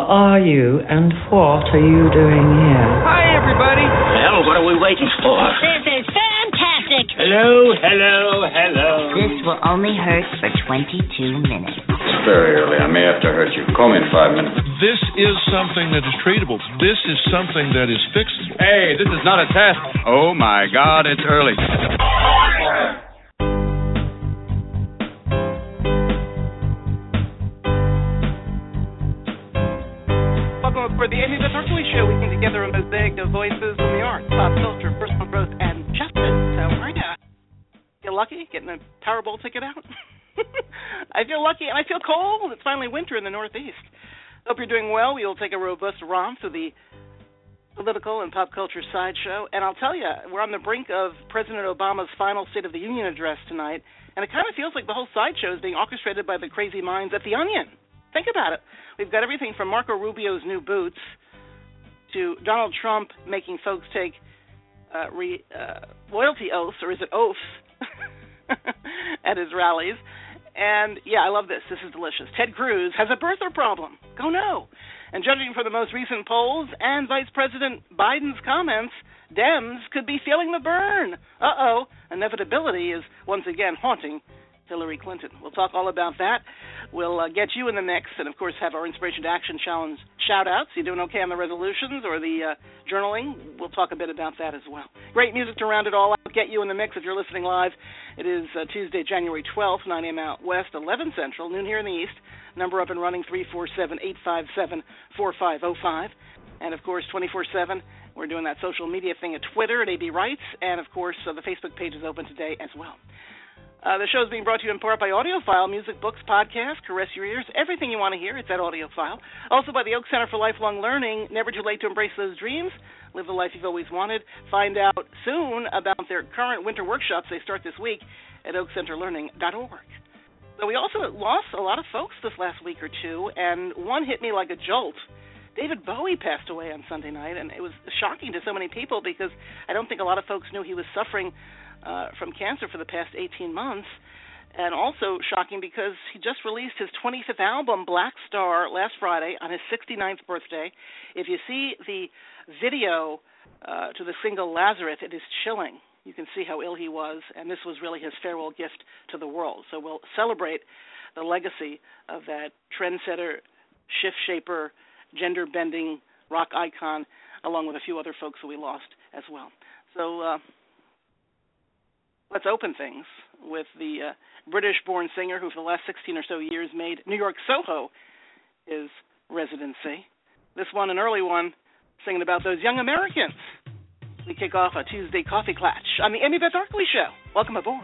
are you and what are you doing here? Hi, everybody. Well, what are we waiting for? This is fantastic. Hello, hello, hello. This will only hurt for 22 minutes. It's very early. I may have to hurt you. Call me in 5 minutes. This is something that is treatable. This is something that is fixable. Hey, this is not a test. Oh, my God, it's early. Welcome for the Amy Beth Harkley Show. We bring together a mosaic of voices in the arts, pop culture, personal growth, and justice. How are you? You lucky getting a Powerball ticket out? I feel lucky, and I feel cold. It's finally winter in the Northeast. Hope you're doing well. We will take a robust romp through the political and pop culture sideshow. And I'll tell you, we're on the brink of President Obama's final State of the Union address tonight, and it kind of feels like the whole sideshow is being orchestrated by the crazy minds at The Onion. Think about it. We've got everything from Marco Rubio's new boots to Donald Trump making folks take loyalty oaths, or is it oaths, at his rallies. And, yeah, I love this. This is delicious. Ted Cruz has a birther problem. Go no. And judging from the most recent polls and Vice President Biden's comments, Dems could be feeling the burn. Uh-oh. Inevitability is once again haunting Hillary Clinton. We'll talk all about that. We'll get you in the mix and, of course, have our Inspiration to Action Challenge shout-outs. You doing okay on the resolutions or the journaling? We'll talk a bit about that as well. Great music to round it all out. Get you in the mix if you're listening live. It is Tuesday, January 12th, 9 a.m. out west, 11 Central, noon here in the east. Number up and running, 347-857-4505. And, of course, 24/7, we're doing that social media thing at Twitter at AB Rights. And, of course, the Facebook page is open today as well. The show is being brought to you in part by AudioFile, music, books, podcasts, caress your ears, everything you want to hear, it's at AudioFile. Also by the Oak Center for Lifelong Learning, never too late to embrace those dreams, live the life you've always wanted. Find out soon about their current winter workshops. They start this week at oakcenterlearning.org. So we also lost a lot of folks this last week or two, and one hit me like a jolt. David Bowie passed away on Sunday night, and it was shocking to so many people because I don't think a lot of folks knew he was suffering from cancer for the past 18 months, and also shocking because he just released his 25th album, Black Star, last Friday on his 69th birthday. If you see the video to the single Lazarus, it is chilling. You can see how ill he was, and this was really his farewell gift to the world. So we'll celebrate the legacy of that trendsetter, shift-shaper, gender-bending rock icon, along with a few other folks who we lost as well. So let's open things with the British-born singer who for the last 16 or so years made New York Soho his residency. This one, an early one, singing about those young Americans. We kick off a Tuesday coffee clutch on the Amy Beth Harkley Show. Welcome aboard.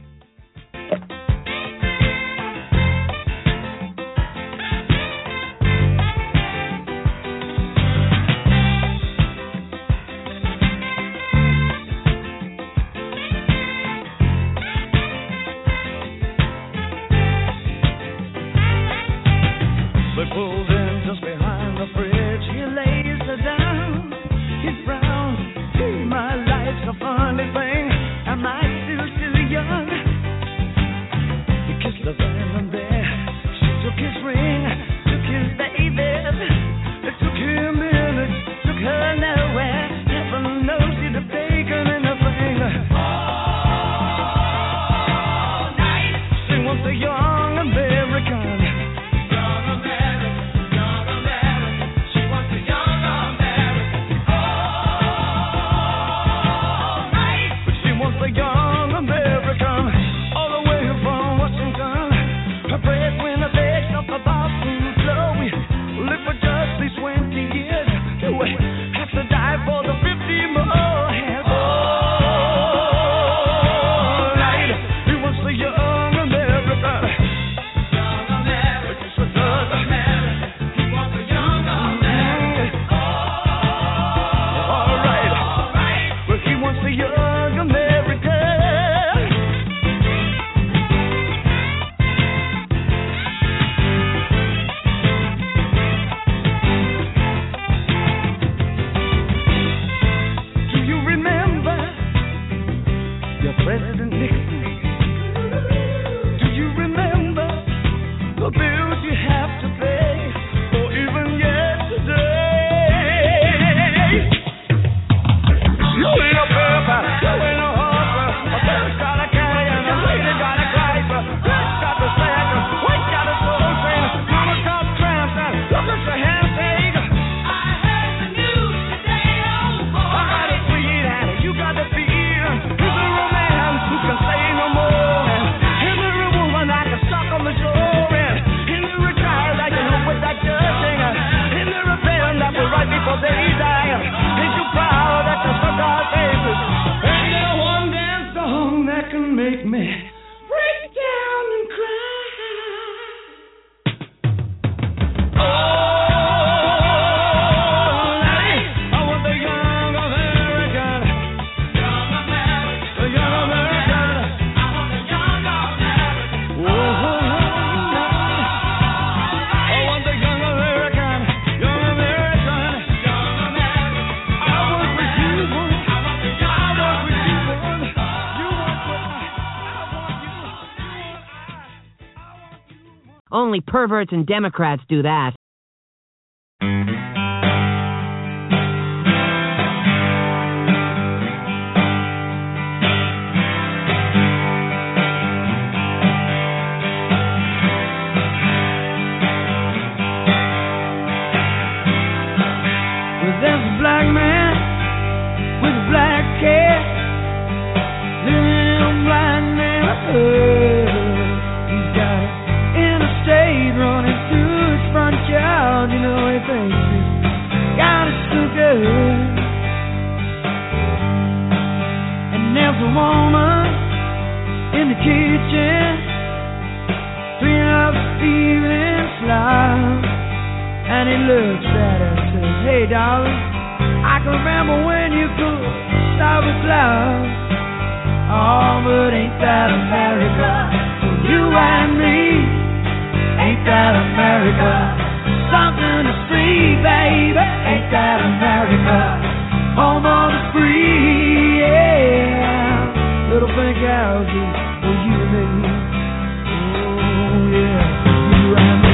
Pulled in just behind the fridge, he lays her down. He's brown. My life's a funny thing. Am I still too young? He kissed her then and there. She took his ring, took his baby. It took him in, it took her nowhere. Heaven knows he'd have taken anything. All night. Sing with the young American. Only perverts and Democrats do that. There's a black man with a black cat living in a black neighborhood. He's got an interstate running through his front yard. You know he thinks he's got it so good. And there's a woman in the kitchen cleaning up the evening slop. And he looks at her and says, hey, darling, I can remember when you could stop with love. Oh, but ain't that America? For you and me, ain't that America? Something to see, baby, ain't that America? Home of the free, yeah. Little pink houses for you and me. Oh, yeah, you and me.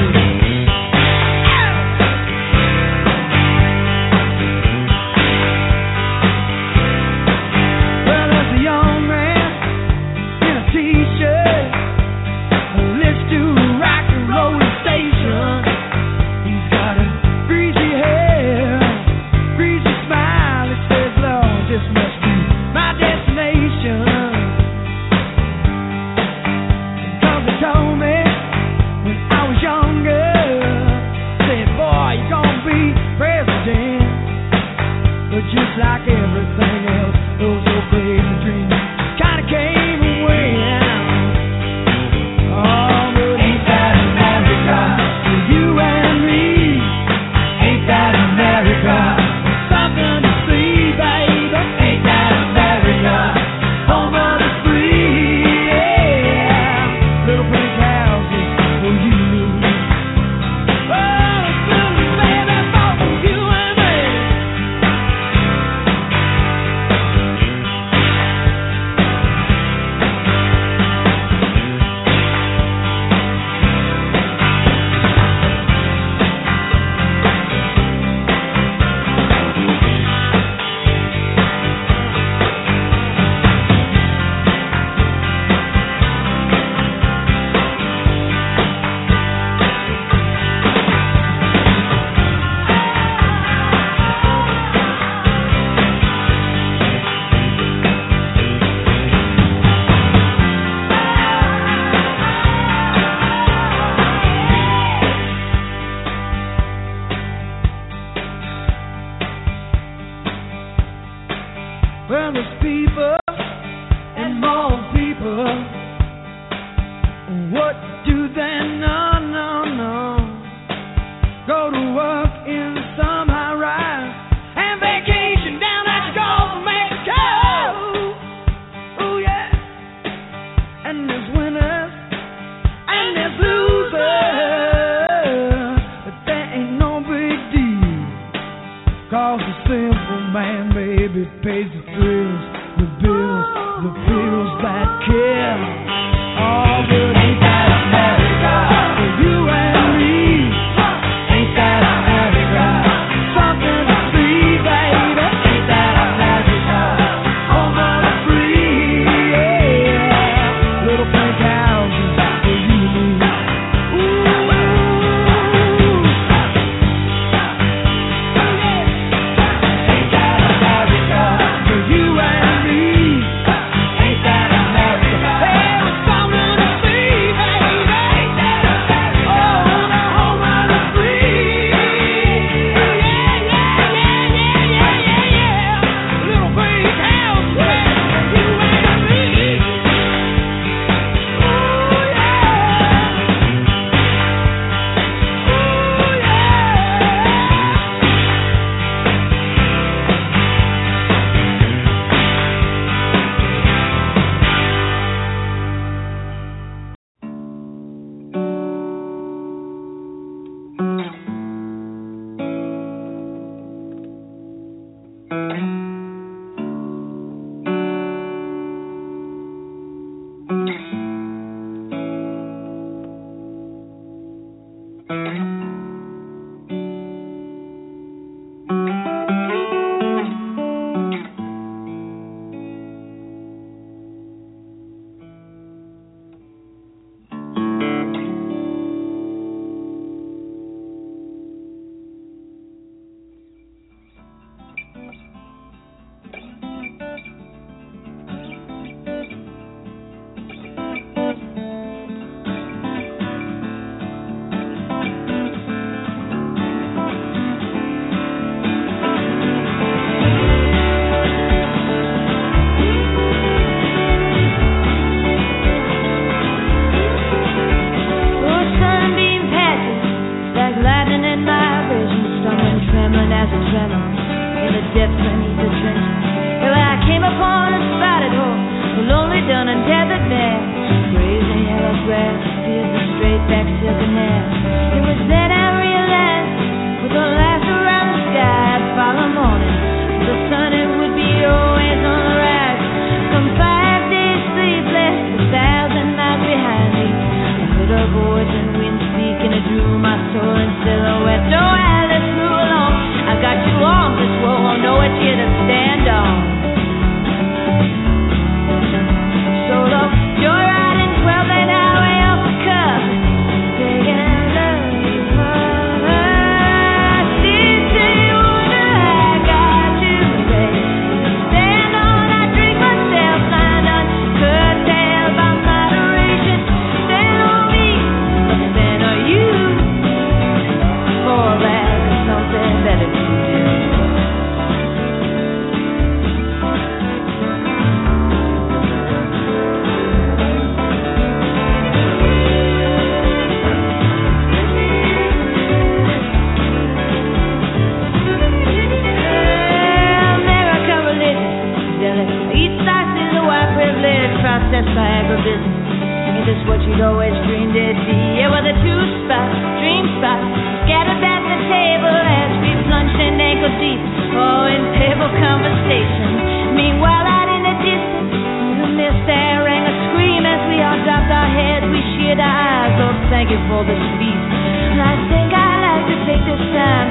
Just like everything else, those old crazy dreams kinda came and went. Oh, but ain't that America? For you and me, ain't that America? Something to see, baby, ain't that America? Home of the free, yeah. Little pink houses for you and me. Oh, little baby, for you and me. Well, there's people and more people. What do they know? Go to work in some high rise and vacation down at the Gulf of Mexico. Oh yeah. And there's winners and there's losers, but that ain't no big deal. 'Cause the simple man, baby, pays the thrills, the bills that kill. Oh, but ain't that America? For you and me, ain't that America? Something to see, baby, ain't that America? Home of the free, yeah. Little pink houses for you and me. Ooh. You and me, ain't that America? Hey, something to see.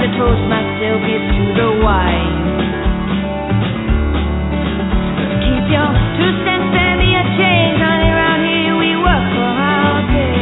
to toast myself into the wine. Keep your 2 cents, send me a change, honey. Around here we work for our pay.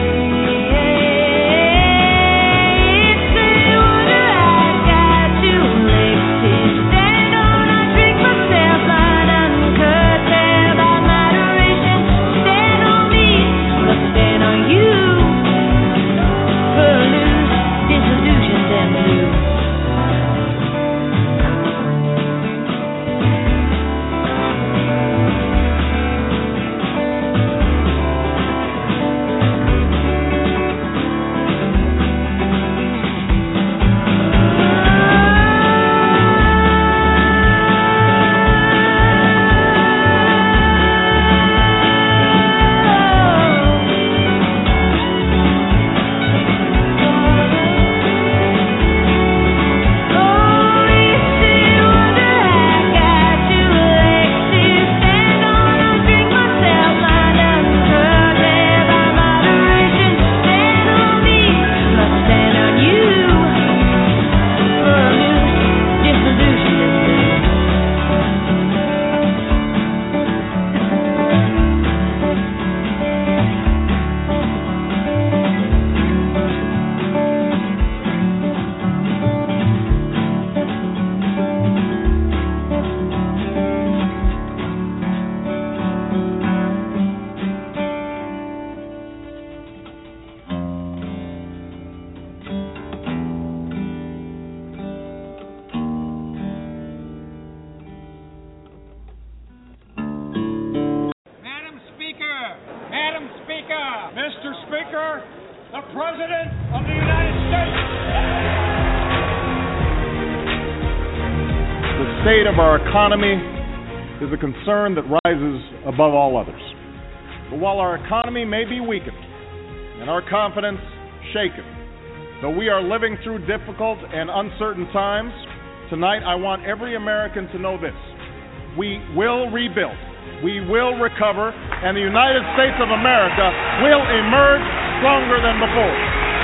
The state of our economy is a concern that rises above all others. But while our economy may be weakened and our confidence shaken, though we are living through difficult and uncertain times, tonight I want every American to know this: we will rebuild, we will recover, and the United States of America will emerge stronger than before.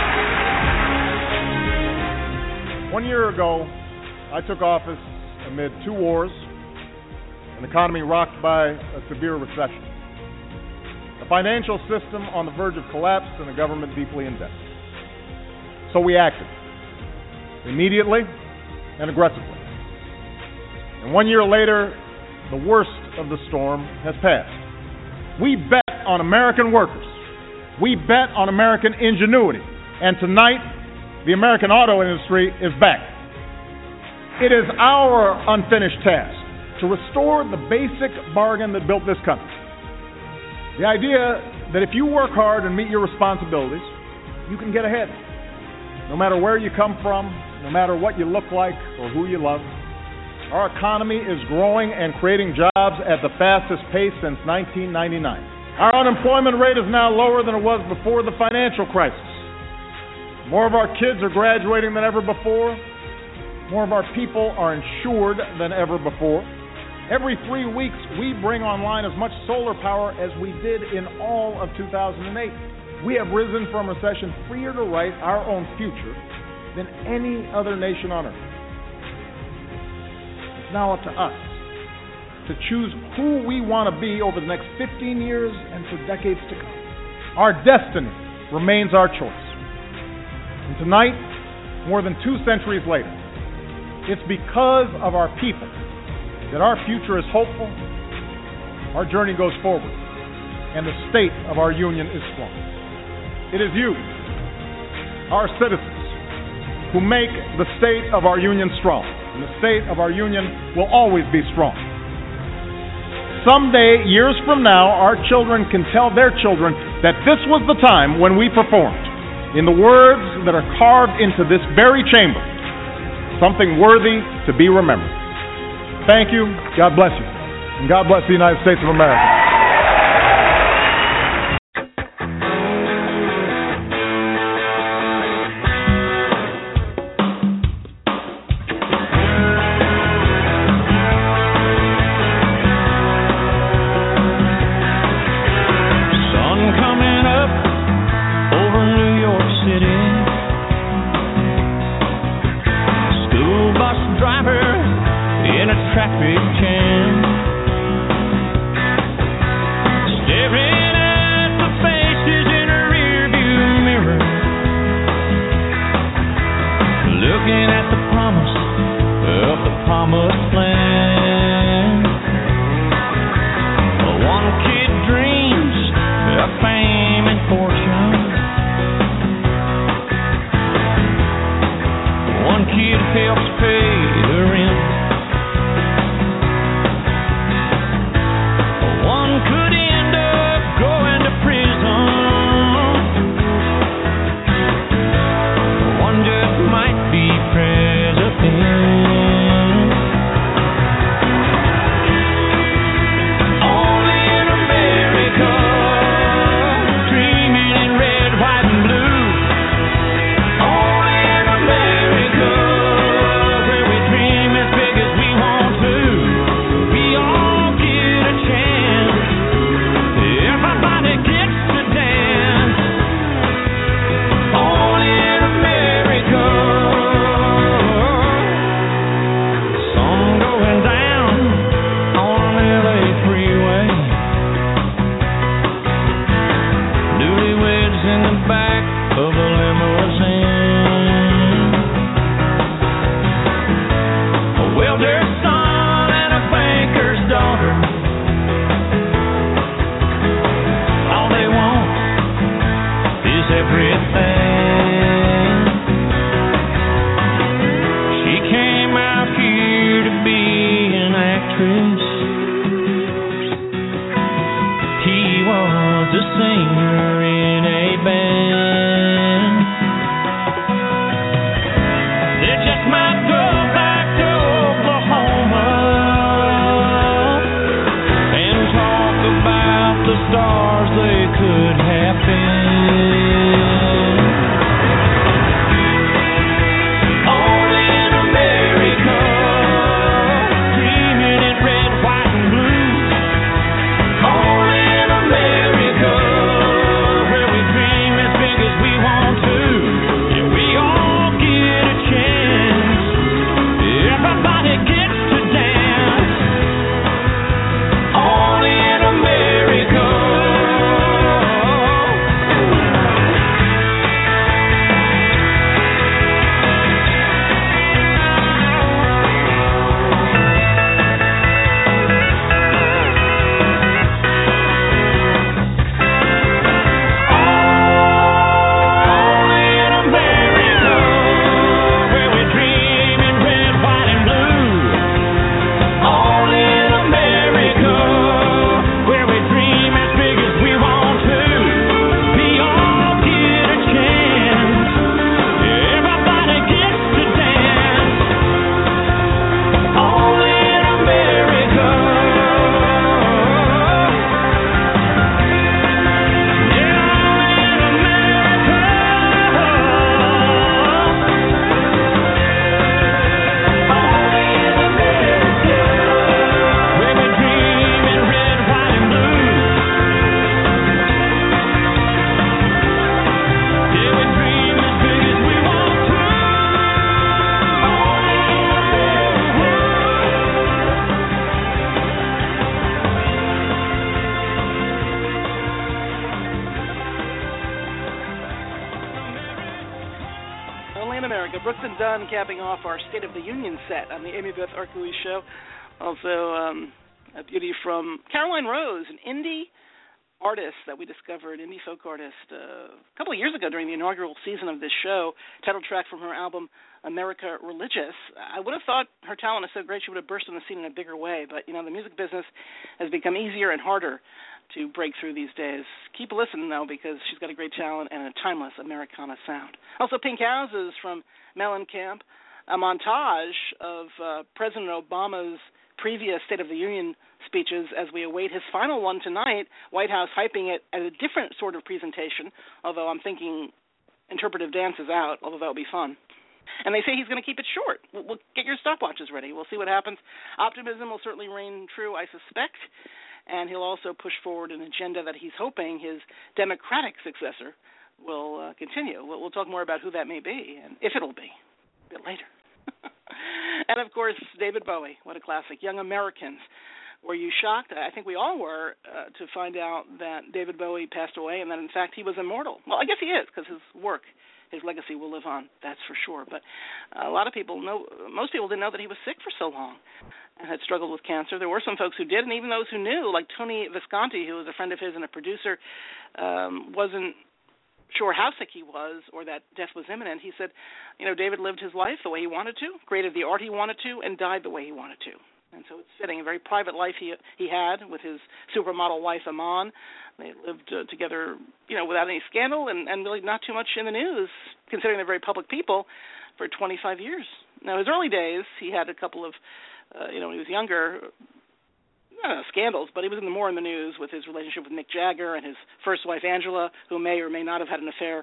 1 year ago, I took office amid 2 wars, an economy rocked by a severe recession, a financial system on the verge of collapse, and a government deeply in debt. So we acted, immediately and aggressively. And 1 year later, the worst of the storm has passed. We bet on American workers. We bet on American ingenuity. And tonight, the American auto industry is back. It is our unfinished task to restore the basic bargain that built this country. The idea that if you work hard and meet your responsibilities, you can get ahead. No matter where you come from, no matter what you look like or who you love, our economy is growing and creating jobs at the fastest pace since 1999. Our unemployment rate is now lower than it was before the financial crisis. More of our kids are graduating than ever before. More of our people are insured than ever before. Every 3 weeks, we bring online as much solar power as we did in all of 2008. We have risen from recession freer to write our own future than any other nation on earth. It's now up to us to choose who we want to be over the next 15 years and for decades to come. Our destiny remains our choice. And tonight, more than 2 centuries later, it's because of our people that our future is hopeful, our journey goes forward, and the state of our union is strong. It is you, our citizens, who make the state of our union strong, and the state of our union will always be strong. Someday, years from now, our children can tell their children that this was the time when we performed, in the words that are carved into this very chamber, something worthy to be remembered. Thank you, God bless you, and God bless the United States of America. driver in a traffic jam, staring at the faces in a rearview mirror, looking at the promise of the promised land. One kid dreams of fame and fortune. One kid helps pay the rent. One could end up going to prison. One just might be president. Capping off our State of the Union set on the Amy Beth Arcouis show. Also, a beauty from Caroline Rose, an indie artist that we discovered, indie folk artist, a couple of years ago during the inaugural season of this show. Title track from her album, America Religious. I would have thought her talent is so great she would have burst on the scene in a bigger way, but, you know, the music business has become easier and harder to break through these days. Keep listening, though, because she's got a great talent and a timeless Americana sound. Also, Pink Houses from Mellencamp, a montage of President Obama's previous State of the Union speeches as we await his final one tonight, White House hyping it as a different sort of presentation, although I'm thinking interpretive dance is out, although that would be fun. And they say he's going to keep it short. We'll get your stopwatches ready. We'll see what happens. Optimism will certainly reign true, I suspect, and he'll also push forward an agenda that he's hoping his Democratic successor will continue. We'll talk more about who that may be and if it'll be a bit later. And, of course, David Bowie, what a classic. Young Americans. Were you shocked? I think we all were to find out that David Bowie passed away and that, in fact, he was immortal. Well, I guess he is because his work, his legacy will live on, that's for sure. But a lot of people most people didn't know that he was sick for so long and had struggled with cancer. There were some folks who did, and even those who knew, like Tony Visconti, who was a friend of his and a producer, wasn't sure how sick he was or that death was imminent. He said, David lived his life the way he wanted to, created the art he wanted to, and died the way he wanted to. And so it's fitting, a very private life he had with his supermodel wife, Iman. They lived together, without any scandal and really not too much in the news, considering they're very public people, for 25 years. Now, his early days, he had a couple of, when he was younger, scandals, but he was more in the news with his relationship with Mick Jagger and his first wife, Angela, who may or may not have had an affair.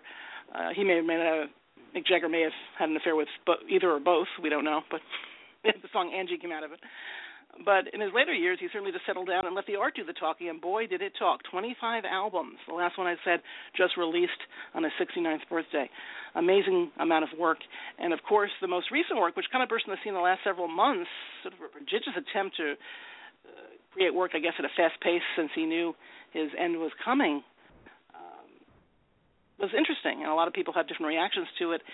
Mick Jagger may have had an affair with either or both. We don't know, but the song Angie came out of it. But in his later years, he certainly just settled down and let the art do the talking, and boy, did it talk. 25 albums. The last one I said just released on his 69th birthday. Amazing amount of work. And, of course, the most recent work, which kind of burst on the scene in the last several months, sort of a prodigious attempt to create work, I guess, at a fast pace since he knew his end was coming, was interesting. And a lot of people have different reactions to it.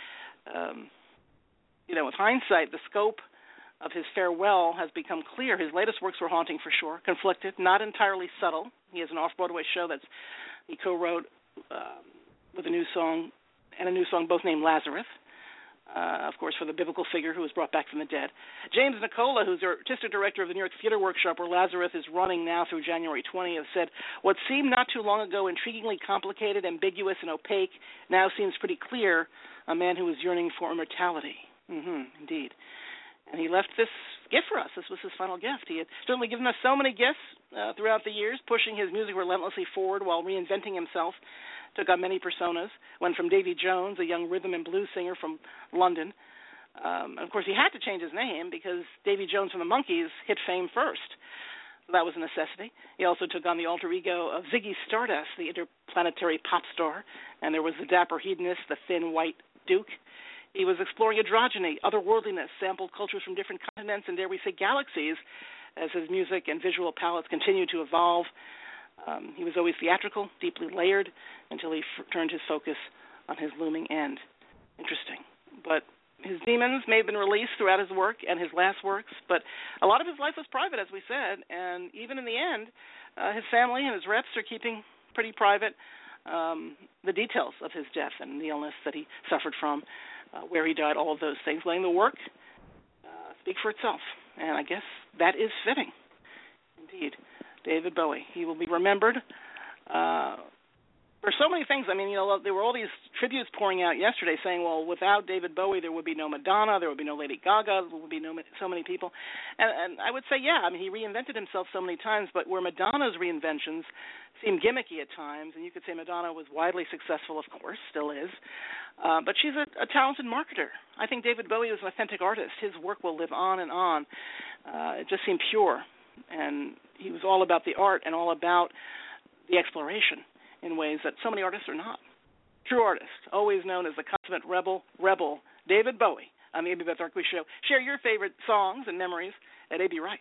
With hindsight, the scope of his farewell has become clear. His latest works were haunting for sure, conflicted, not entirely subtle. He has an off-Broadway show that he co-wrote with a new song and a new song both named Lazarus, of course, for the biblical figure who was brought back from the dead. James Nicola, who's the artistic director of the New York Theater Workshop, where Lazarus is running now through January 20th, said, "What seemed not too long ago intriguingly complicated, ambiguous, and opaque now seems pretty clear, a man who was yearning for immortality." Indeed. And he left this gift for us. This was his final gift. He had certainly given us so many gifts throughout the years, pushing his music relentlessly forward while reinventing himself. Took on many personas. Went from Davy Jones, a young rhythm and blues singer from London. Of course, he had to change his name because Davy Jones from the Monkees hit fame first. So that was a necessity. He also took on the alter ego of Ziggy Stardust, the interplanetary pop star. And there was the dapper hedonist, the thin white Duke. He was exploring androgyny, otherworldliness, sampled cultures from different continents, and dare we say galaxies, as his music and visual palettes continued to evolve. He was always theatrical, deeply layered, until he turned his focus on his looming end. Interesting. But his demons may have been released throughout his work and his last works, but a lot of his life was private, as we said, and even in the end, his family and his reps are keeping pretty private the details of his death and the illness that he suffered from, where he died, all of those things, letting the work speak for itself. And I guess that is fitting. Indeed. David Bowie. He will be remembered for so many things. I mean, there were all these tributes pouring out yesterday saying, well, without David Bowie, there would be no Madonna, there would be no Lady Gaga, there would be so many people. And I would say, yeah, I mean, he reinvented himself so many times, but where Madonna's reinventions seem gimmicky at times, and you could say Madonna was widely successful, of course, still is, but she's a talented marketer. I think David Bowie was an authentic artist. His work will live on and on. It just seemed pure, and he was all about the art and all about the exploration in ways that so many artists are not. True artist, always known as the consummate rebel, David Bowie on the A.B. Beth Arkwright Show. Share your favorite songs and memories at A.B. Writes.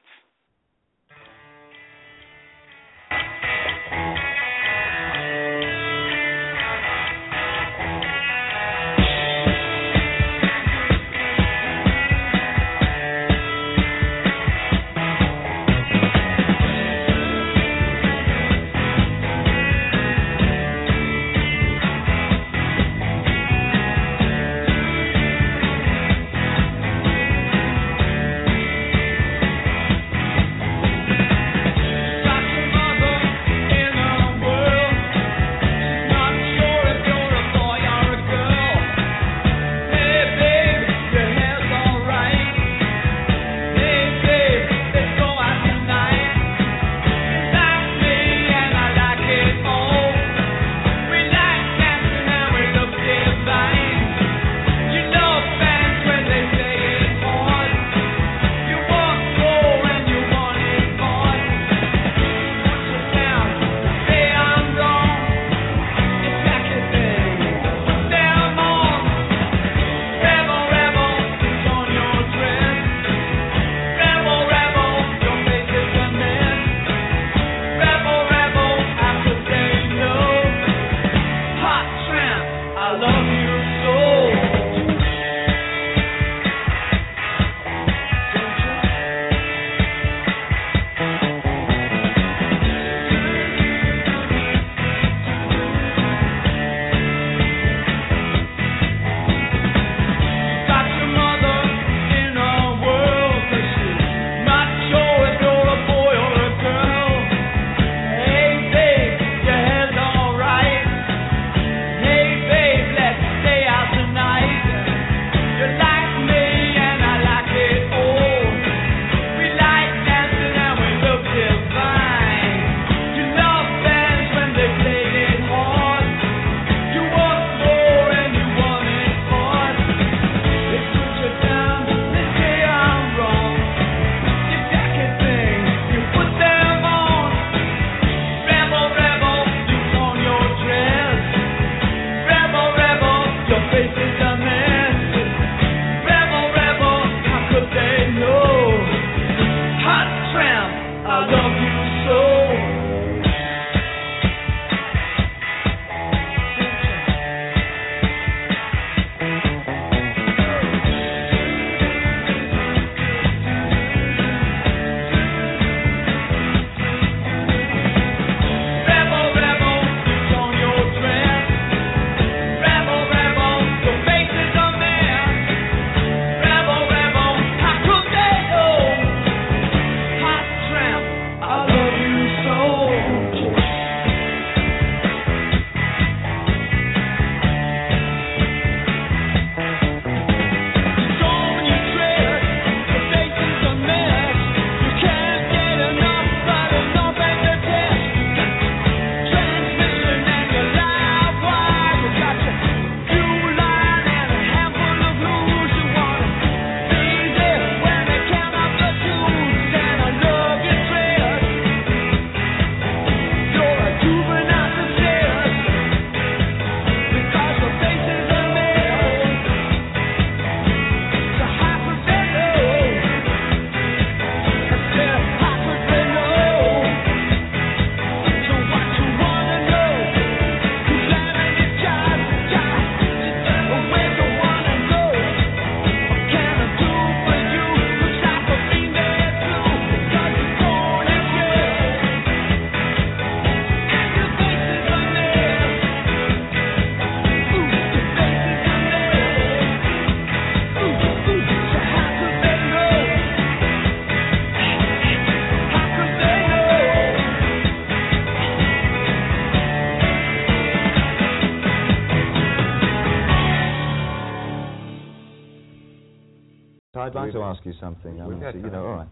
I'd like to ask you something. All right.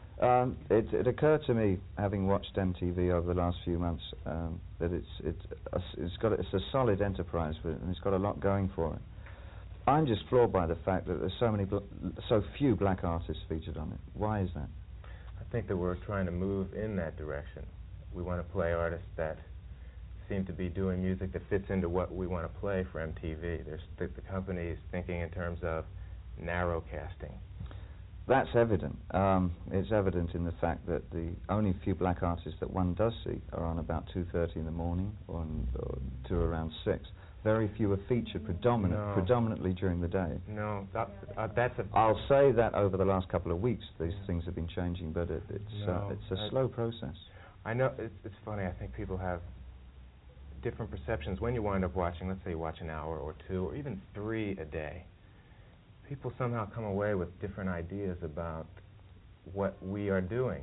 It occurred to me, having watched MTV over the last few months, that it's a solid enterprise, and it's got a lot going for it. I'm just floored by the fact that there's so few black artists featured on it. Why is that? I think that we're trying to move in that direction. We want to play artists that seem to be doing music that fits into what we want to play for MTV. The company is thinking in terms of narrow casting. That's evident. It's evident in the fact that the only few black artists that one does see are on about 2:30 in the morning or to around 6. Very few are featured predominantly during the day. No, that's a... I'll say that over the last couple of weeks these things have been changing, but it's a slow process. I know, it's funny, I think people have different perceptions. When you wind up watching, let's say you watch an hour or 2 or even 3 a day, people somehow come away with different ideas about what we are doing.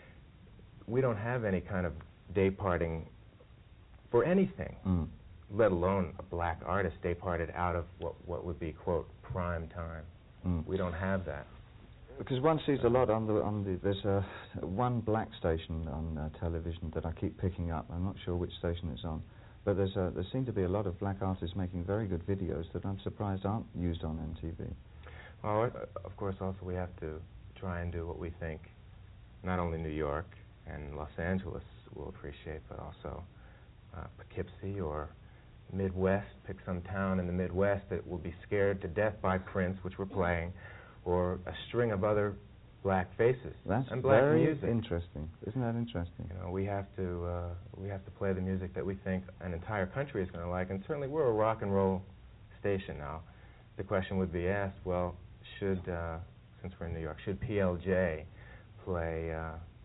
We don't have any kind of day parting for anything, let alone a black artist day parted out of what would be, quote, prime time. We don't have that. Because one sees a lot there's one black station on television that I keep picking up. I'm not sure which station it's on, but there seem to be a lot of black artists making very good videos that I'm surprised aren't used on MTV. Well, of course, also we have to try and do what we think not only New York and Los Angeles will appreciate, but also Poughkeepsie or Midwest. Pick some town in the Midwest that will be scared to death by Prince, which we're playing, or a string of other black faces and black music. Very interesting. Isn't that interesting? You know, we have to play the music that we think an entire country is going to like, and certainly we're a rock and roll station now. The question would be asked, well, should, since we're in New York, should PLJ play,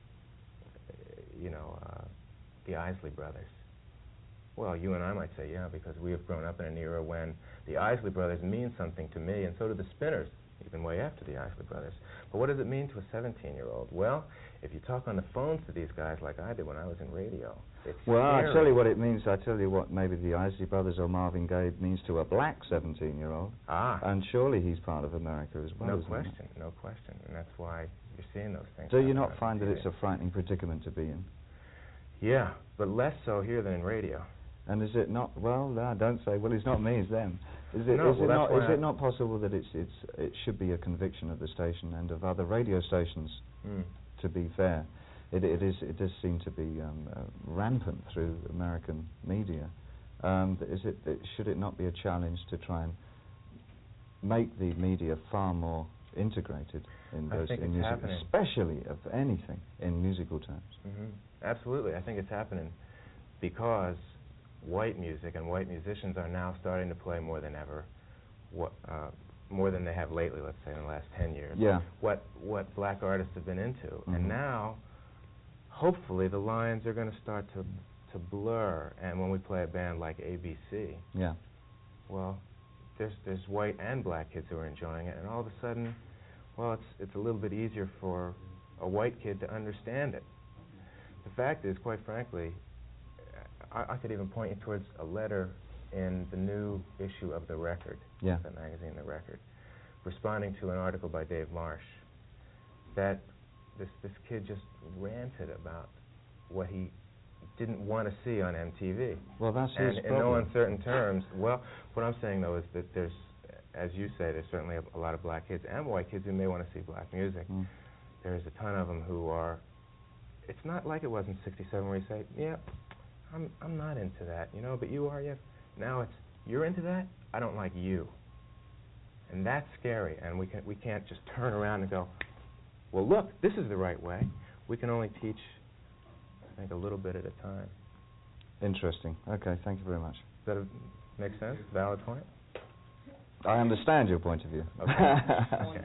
the Isley Brothers? Well, you and I might say, yeah, because we have grown up in an era when the Isley Brothers mean something to me, and so do the Spinners, even way after the Isley Brothers. But what does it mean to a 17-year-old? Well, if you talk on the phones to these guys like I did when I was in radio, it's well, scary. I'll tell you what it means. I'll tell you what maybe the Isley Brothers or Marvin Gaye means to a black 17-year-old. And surely he's part of America as well. No question, no question. And that's why you're seeing those things. Do you not find that it's a frightening predicament to be in? Yeah, but less so here than in radio. And is it not? Well, no, don't say. Well, it's not me, it's them. Is it not possible that it should be a conviction of the station and of other radio stations? To be fair, it does seem to be rampant through American media. Should it not be a challenge to try and make the media far more integrated in music, especially of anything in musical terms? Absolutely, I think it's happening because white music and white musicians are now starting to play more than ever, more than they have lately, let's say in the last 10 years, what black artists have been into. And now, hopefully, the lines are going to start to blur, and when we play a band like ABC, well, there's white and black kids who are enjoying it, and all of a sudden, well, it's a little bit easier for a white kid to understand it. The fact is, quite frankly, I could even point you towards a letter in the new issue of The Record, the magazine The Record, responding to an article by Dave Marsh, that this kid just ranted about what he didn't want to see on MTV. Well, that's his problem. In no uncertain terms. Well, what I'm saying, though, is that there's, as you say, there's certainly a lot of black kids and white kids who may want to see black music. There's a ton of them who are, it's not like it was in '67 where you say, yeah, I'm not into that, but you are, yes. Now it's, you're into that, I don't like you. And that's scary, and we can't just turn around and go, well, look, this is the right way. We can only teach, I think, a little bit at a time. Interesting. Okay, thank you very much. Does that make sense? Valid point? I understand your point of view. Okay. Okay.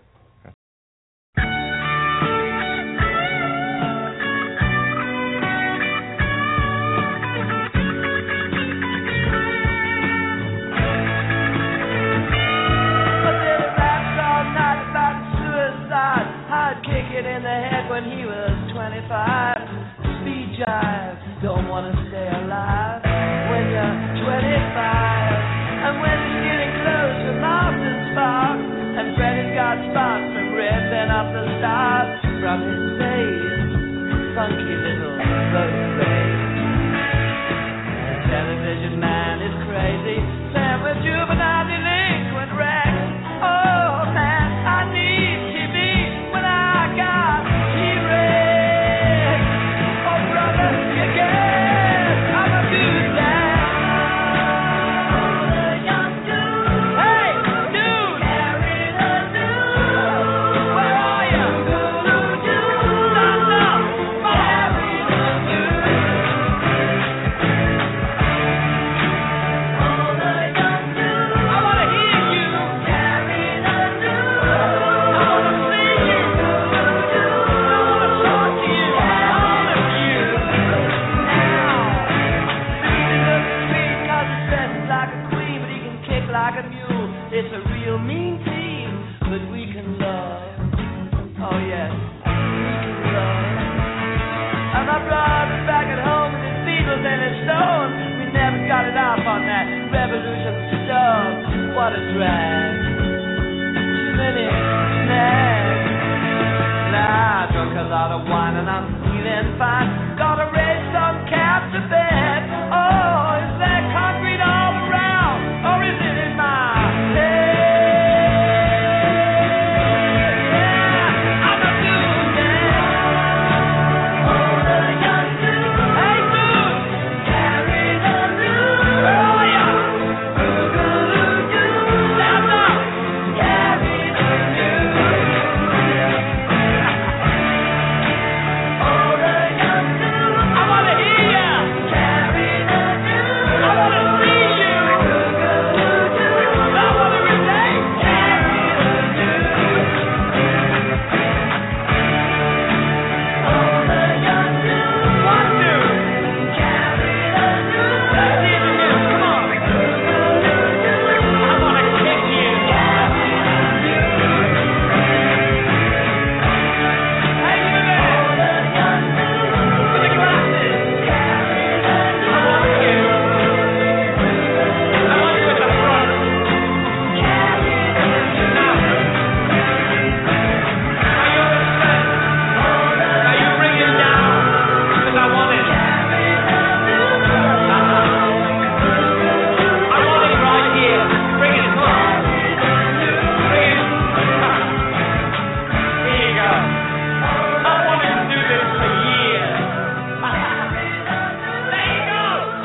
In the head when he was 25. Speed jive, don't want to stay alive when you're 25. And when you're getting close to Martha's Spark, and Freddy's got spots from his face, funky little birthday. The television man is crazy, Sam with juvenile delinquent wrecks. Oh man, I need TV when I got T-Rex. Oh brother, you guess I'm a good dad. Hey, dude! Where are you? Stand up! I wanna hear you. I wanna see you. I wanna talk to you. All of you. Now, Susie looks sweet 'cause he dresses like a queen, but he can kick like a mule. It's a real mean team, but we can love. Oh yes, we can love. And my brother's back at home with his Beatles and his Stones. We never got it off on that revolution stuff. What a drag. Too many snags. Nah, I drunk a lot of wine and I'm feeling fine. Gotta raise some cats to bed. Oh, is there concrete all around? Or is it in my head? Yeah, I'm a dude now. Hey, dude! Where are ya? Stand up! I wanna hear ya! I wanna see you! I wanna relate! One dude! Let's see the news, come on! I wanna kick you! Hey, you there! With the glasses! I want you! I want you at the front! Now! Are you upset? Now you bring him down! 'Cause I want it! I want it right here! Bring it, come on! Bring it! Here you go! I wanted to do this for years! There you go!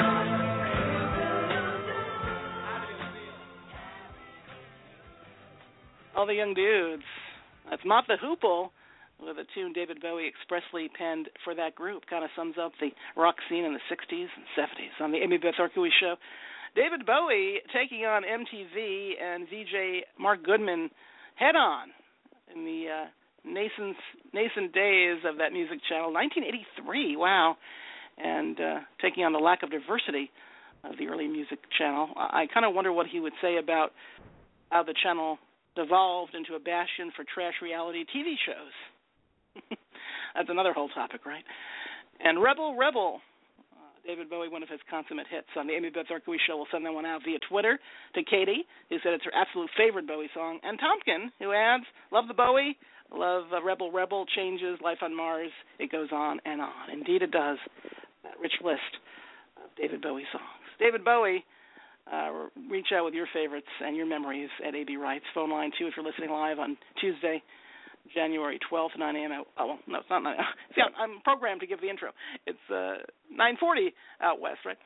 All the young dudes. That's Mott the Hoople with a tune David Bowie expressly penned for that group. Kind of sums up the rock scene in the 60s and 70s on the Amy Beth Orkowitz Show. David Bowie taking on MTV and VJ Mark Goodman head on in the nascent days of that music channel, 1983. Wow. And taking on the lack of diversity of the early music channel. I kind of wonder what he would say about how the channel devolved into a bastion for trash reality TV shows. That's another whole topic, right? And Rebel, David Bowie, one of his consummate hits on the Amy Beth Orkowitz Show. We'll send that one out via Twitter to Katie, who said it's her absolute favorite Bowie song, and Tompkin, who adds, love the Bowie, love Rebel, Changes, Life on Mars. It goes on and on. Indeed it does. That rich list of David Bowie songs. David Bowie, reach out with your favorites and your memories at AB Wrights. Phone line, too, if you're listening live on Tuesday, January 12th, 9 a.m. Oh, no, it's not 9 a.m. See, I'm programmed to give the intro. It's 9:40 out west, right?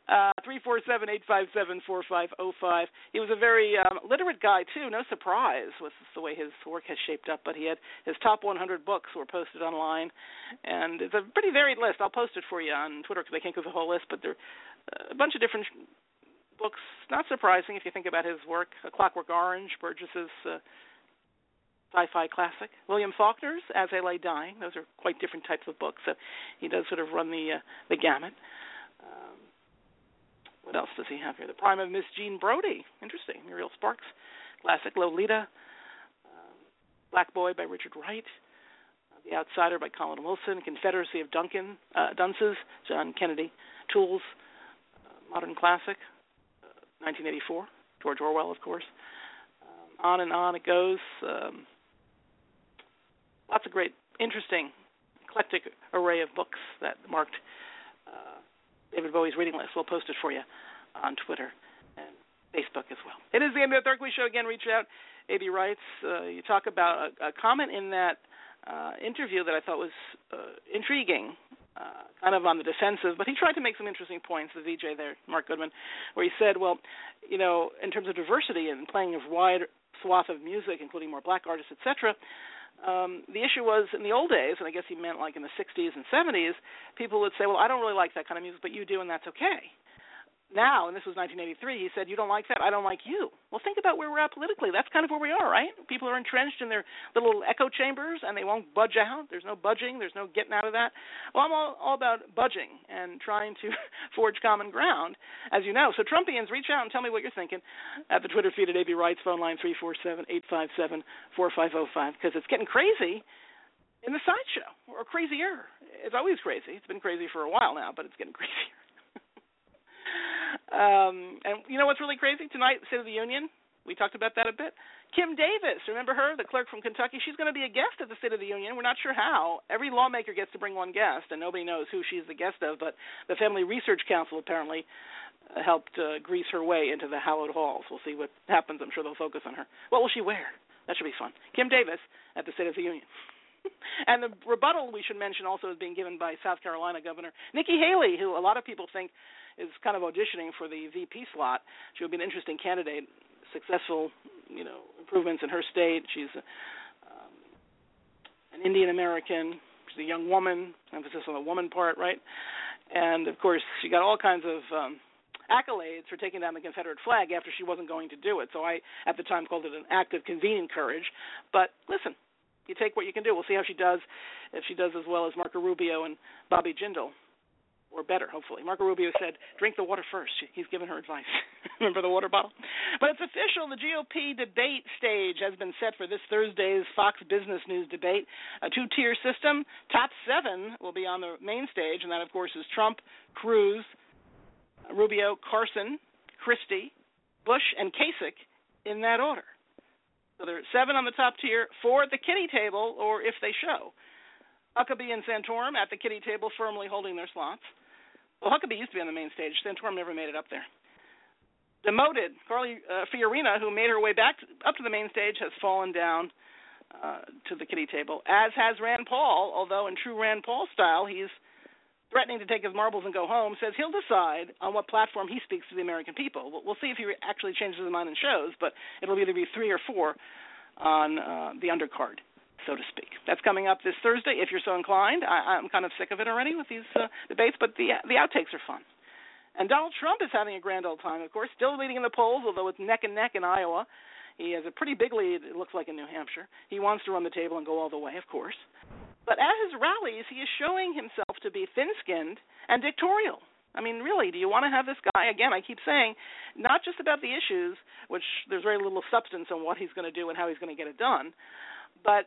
347-857-4505. He was a very literate guy, too. No surprise with the way his work has shaped up, but he had his top 100 books were posted online, and it's a pretty varied list. I'll post it for you on Twitter because I can't go through the whole list, but there are a bunch of different books. Not surprising if you think about his work. A Clockwork Orange, Burgess's sci-fi classic. William Faulkner's As I Lay Dying. Those are quite different types of books. So he does sort of run the gamut. What else does he have here? The Prime of Miss Jean Brodie. Interesting. Muriel Sparks classic. Lolita. Black Boy by Richard Wright. The Outsider by Colin Wilson. Confederacy of Dunces, John Kennedy. Tools, modern classic, 1984. George Orwell, of course. On and on it goes. Lots of great interesting, eclectic array of books that marked David Bowie's reading list. We'll post it for you on Twitter and Facebook as well. It is the NBA Third Week Show. Again, reach out. A.B. writes, you talk about a comment in that interview that I thought was intriguing, kind of on the defensive, but he tried to make some interesting points, the VJ there, Mark Goodman, where he said, well, you know, in terms of diversity and playing a wide swath of music, including more black artists, etc., the issue was in the old days, and I guess he meant like in the 60s and 70s, people would say, well, I don't really like that kind of music, but you do, and that's okay. Now, and this was 1983, he said, you don't like that, I don't like you. Well, think about where we're at politically. That's kind of where we are, right? People are entrenched in their little echo chambers, and they won't budge out. There's no budging. There's no getting out of that. Well, I'm all about budging and trying to forge common ground, as you know. So Trumpians, reach out and tell me what you're thinking at the Twitter feed at A.B. Wrights, phone line 347-857-4505, because it's getting crazy in the sideshow, or crazier. It's always crazy. It's been crazy for a while now, but it's getting crazier. And you know what's really crazy? Tonight, State of the Union, we talked about that a bit. Kim Davis, remember her, the clerk from Kentucky? She's going to be a guest at the State of the Union. We're not sure how. Every lawmaker gets to bring one guest, and nobody knows who she's the guest of, but the Family Research Council apparently helped grease her way into the hallowed halls. We'll see what happens. I'm sure they'll focus on her. What will she wear? That should be fun. Kim Davis at the State of the Union. And the rebuttal we should mention also is being given by South Carolina Governor Nikki Haley, who a lot of people think is kind of auditioning for the VP slot. She would be an interesting candidate, successful, you know, improvements in her state. She's an Indian American. She's a young woman, emphasis on the woman part, right? And, of course, she got all kinds of accolades for taking down the Confederate flag after she wasn't going to do it. So I, at the time, called it an act of convenient courage. But listen, you take what you can do. We'll see how she does, if she does as well as Marco Rubio and Bobby Jindal, or better, hopefully. Marco Rubio said, drink the water first. He's given her advice. Remember the water bottle? But it's official. The GOP debate stage has been set for this Thursday's Fox Business News debate. A two-tier system. Top 7 will be on the main stage, and that, of course, is Trump, Cruz, Rubio, Carson, Christie, Bush, and Kasich in that order. So there are 7 on the top tier, 4 at the kiddie table, or if they show. Huckabee and Santorum at the kiddie table firmly holding their slots. Well, Huckabee used to be on the main stage. Santorum never made it up there. Demoted Carly Fiorina, who made her way back up to the main stage, has fallen down to the kiddie table, as has Rand Paul, although in true Rand Paul style, he's threatening to take his marbles and go home, says he'll decide on what platform he speaks to the American people. We'll see if he actually changes his mind and shows, but it'll either be 3 or 4 on the undercard, so to speak. That's coming up this Thursday, if you're so inclined. I'm kind of sick of it already with these debates, but the outtakes are fun. And Donald Trump is having a grand old time, of course, still leading in the polls, although it's neck and neck in Iowa. He has a pretty big lead, it looks like, in New Hampshire. He wants to run the table and go all the way, of course. But at his rallies, he is showing himself to be thin-skinned and dictatorial. I mean, really, do you want to have this guy, again, I keep saying, not just about the issues, which there's very little substance on what he's going to do and how he's going to get it done, but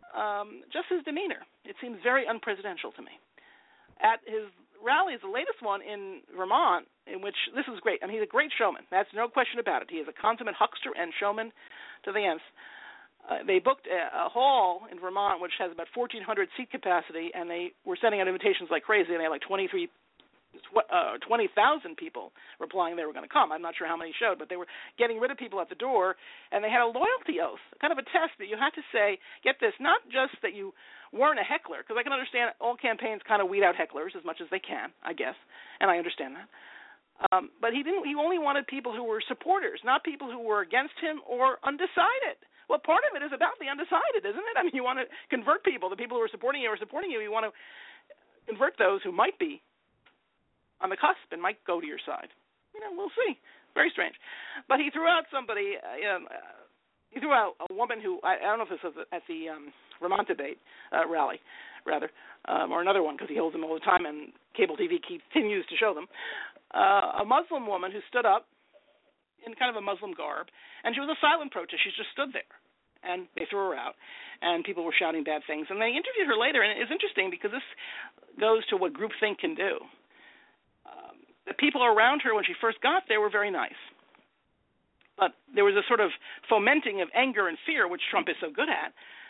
just his demeanor. It seems very unpresidential to me. At his rallies, the latest one in Vermont, in which, this is great, I mean, he's a great showman. That's no question about it. He is a consummate huckster and showman to the nth. They booked a hall in Vermont, which has about 1,400 seat capacity, and they were sending out invitations like crazy, and they had like 20,000 people replying they were going to come. I'm not sure how many showed, but they were getting rid of people at the door, and they had a loyalty oath, kind of a test that you had to say, get this, not just that you weren't a heckler, because I can understand all campaigns kind of weed out hecklers as much as they can, I guess, and I understand that. But he only wanted people who were supporters, not people who were against him or undecided. Well, part of it is about the undecided, isn't it? I mean, you want to convert people. The people who are supporting you, you want to convert those who might be on the cusp and might go to your side. You know, we'll see. Very strange. But he threw out somebody, he threw out a woman who, I don't know if this was at the Vermont debate rally, rather, or another one, because he holds them all the time and cable TV continues to show them, a Muslim woman who stood up in kind of a Muslim garb, and she was a silent protest. She just stood there, and they threw her out, and people were shouting bad things. And they interviewed her later, and it's interesting because this goes to what groupthink can do. The people around her when she first got there were very nice, but there was a sort of fomenting of anger and fear, which Trump is so good at,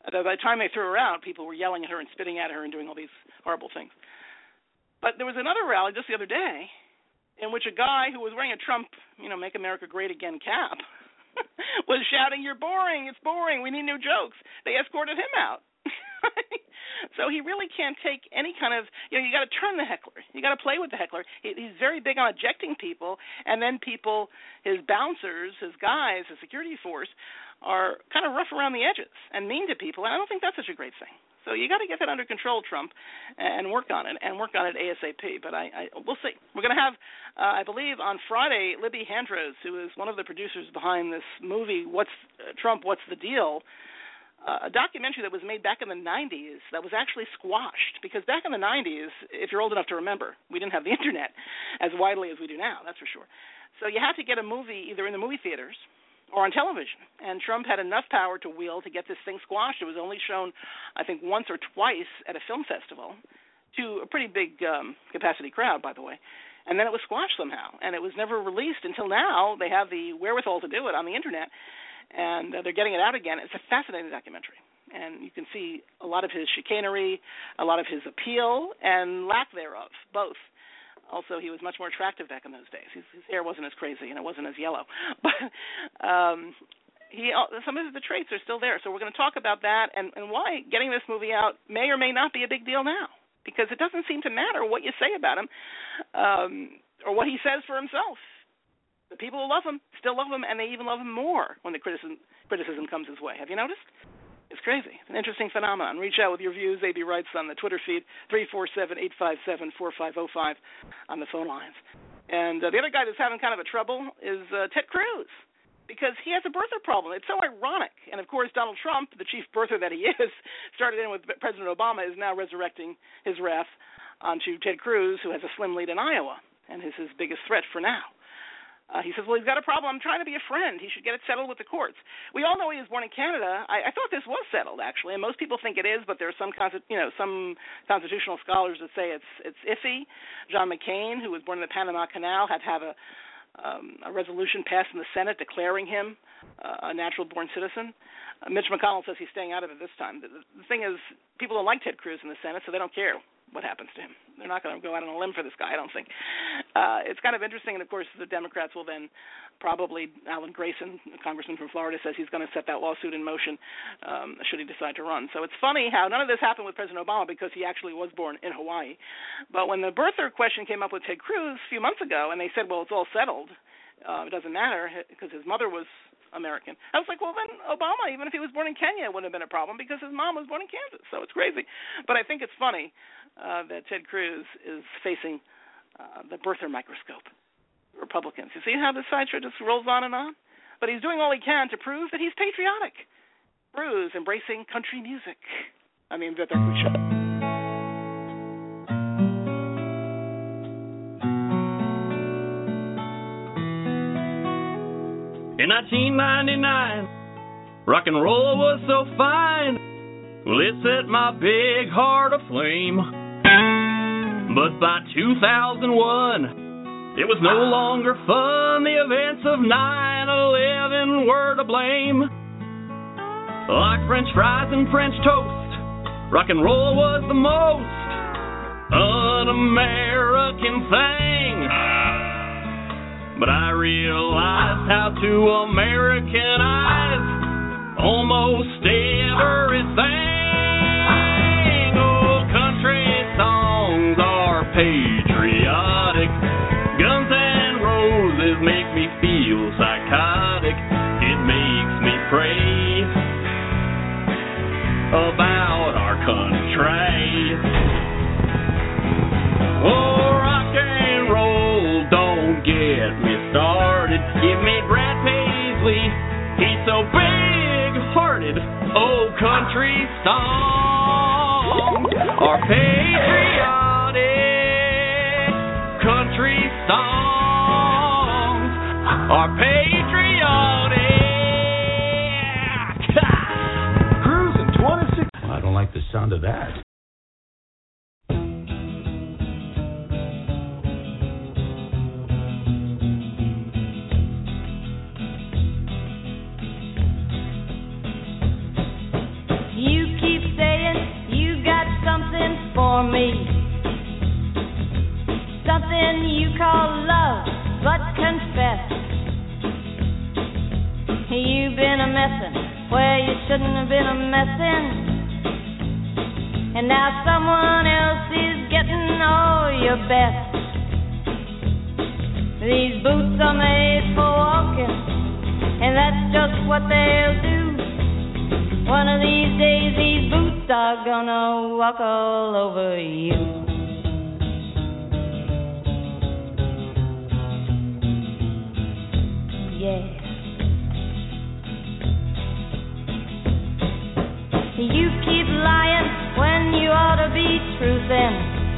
By the time they threw her out, people were yelling at her and spitting at her and doing all these horrible things. But there was another rally just the other day in which a guy who was wearing a Trump, Make America Great Again cap was shouting, "You're boring, it's boring, we need new jokes." They escorted him out. So he really can't take any kind of, you got to turn the heckler. You got to play with the heckler. He's very big on ejecting people, and then people, his bouncers, his guys, his security force, are kind of rough around the edges and mean to people, and I don't think that's such a great thing. So you got to get that under control, Trump, and work on it ASAP. But we'll see. We're going to have, I believe, on Friday, Libby Handros, who is one of the producers behind this movie, Trump, What's the Deal?, a documentary that was made back in the 90s that was actually squashed, because back in the 90s, if you're old enough to remember, we didn't have the Internet as widely as we do now, that's for sure. So you had to get a movie either in the movie theaters or on television, and Trump had enough power to wield to get this thing squashed. It was only shown, I think, once or twice at a film festival to a pretty big capacity crowd, by the way, and then it was squashed somehow, and it was never released until now. They have the wherewithal to do it on the Internet, and they're getting it out again. It's a fascinating documentary, and you can see a lot of his chicanery, a lot of his appeal, and lack thereof, both. Also, he was much more attractive back in those days. His hair wasn't as crazy, and it wasn't as yellow. But some of the traits are still there, so we're going to talk about that and why getting this movie out may or may not be a big deal now, because it doesn't seem to matter what you say about him or what he says for himself. The people who love him still love him, and they even love him more when the criticism comes his way. Have you noticed? It's crazy. It's an interesting phenomenon. Reach out with your views, A.B. Wrights, on the Twitter feed, 347-857-4505 on the phone lines. And the other guy that's having kind of a trouble is Ted Cruz, because he has a birther problem. It's so ironic. And, of course, Donald Trump, the chief birther that he is, started in with President Obama, is now resurrecting his wrath onto Ted Cruz, who has a slim lead in Iowa and is his biggest threat for now. He says, well, he's got a problem. I'm trying to be a friend. He should get it settled with the courts. We all know he was born in Canada. I thought this was settled, actually, and most people think it is, but there are some constitutional scholars that say it's iffy. John McCain, who was born in the Panama Canal, had to have a resolution passed in the Senate declaring him a natural-born citizen. Mitch McConnell says he's staying out of it this time. The thing is, people don't like Ted Cruz in the Senate, so they don't care what happens to him. They're not going to go out on a limb for this guy, I don't think. It's kind of interesting, and of course the Democrats will then probably, Alan Grayson, a congressman from Florida, says he's going to set that lawsuit in motion should he decide to run. So it's funny how none of this happened with President Obama because he actually was born in Hawaii. But when the birther question came up with Ted Cruz a few months ago, and they said, well, it's all settled, it doesn't matter because his mother was American. I was like, well, then Obama, even if he was born in Kenya, wouldn't have been a problem because his mom was born in Kansas. So it's crazy. But I think it's funny that Ted Cruz is facing the birther microscope. Republicans. You see how this sideshow just rolls on and on? But he's doing all he can to prove that he's patriotic. Cruz embracing country music. I mean, Victor Khrushchev. In 1999, rock and roll was so fine. Well, it set my big heart aflame. But by 2001, it was no longer fun. The events of 9/11 were to blame. Like French fries and French toast, rock and roll was the most un-American thing. But I realized how to Americanize almost everything. Oh, country songs are patriotic. Guns and Roses make me feel psychotic. It makes me pray about our country. Oh, rock and roll, don't get me started. Give me Brad Paisley, he's so big-hearted. Oh, country songs are patriotic. Country songs are patriotic. Cruising 26. I don't like the sound of that. You where you shouldn't have been a messin'. And now someone else is getting all your best. These boots are made for walking, and that's just what they'll do. One of these days these boots are gonna walk all over you. Yeah. You keep lying when you ought to be truthin',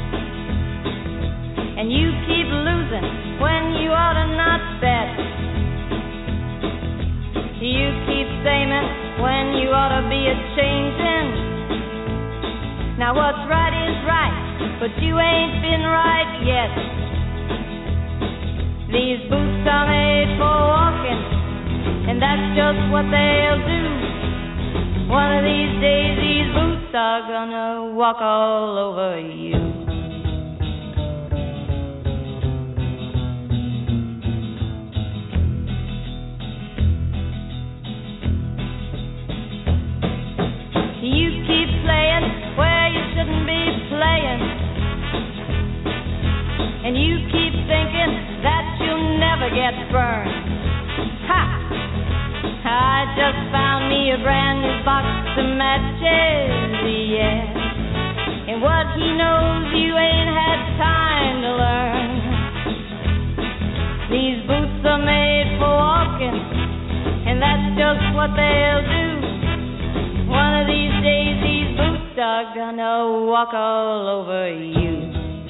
and you keep losing when you ought to not bet. You keep saying when you ought to be a-changin'. Now what's right is right, but you ain't been right yet. These boots are made for walking, and that's just what they'll do. One of these days these boots are gonna walk all over you. You keep playing where you shouldn't be playing, and you keep thinking that you'll never get burned. Ha! I just found me a brand new box of matches, yeah. And what he knows you ain't had time to learn. These boots are made for walking, and that's just what they'll do. One of these days these boots are gonna walk all over you.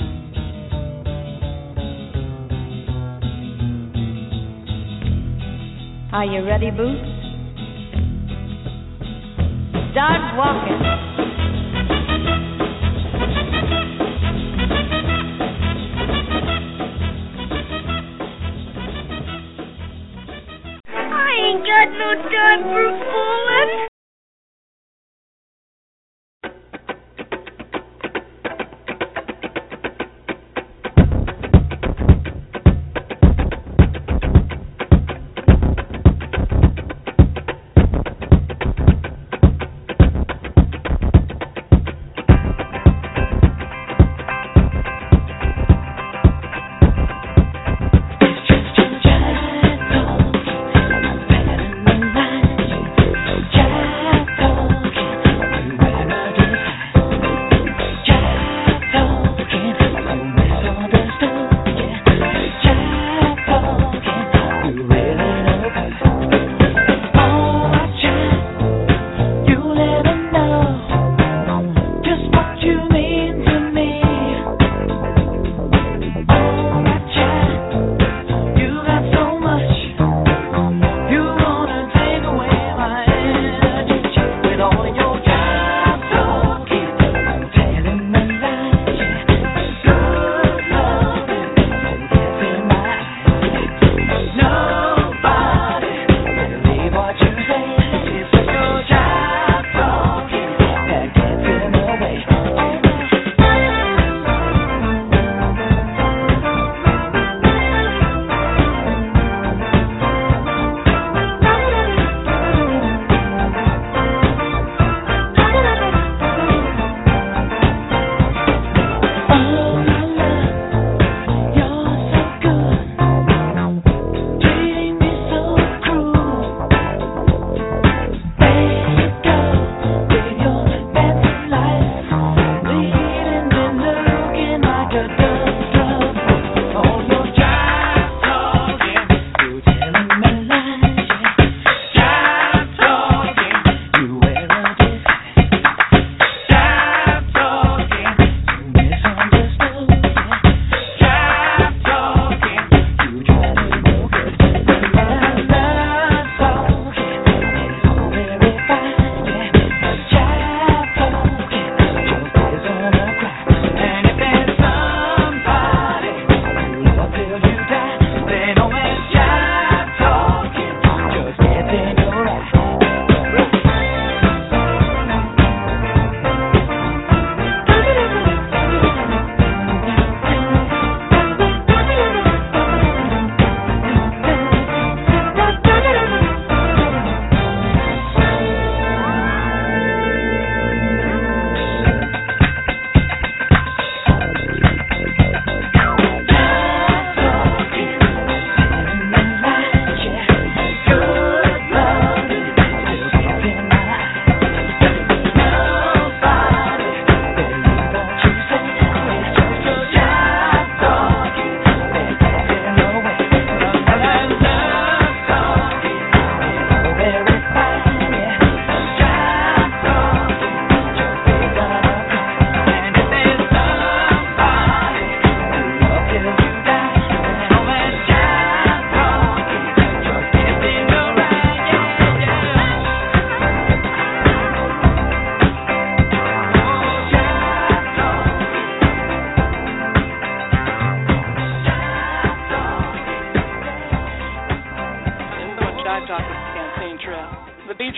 Are you ready, Boots? Start walking. I ain't got no time for fooling.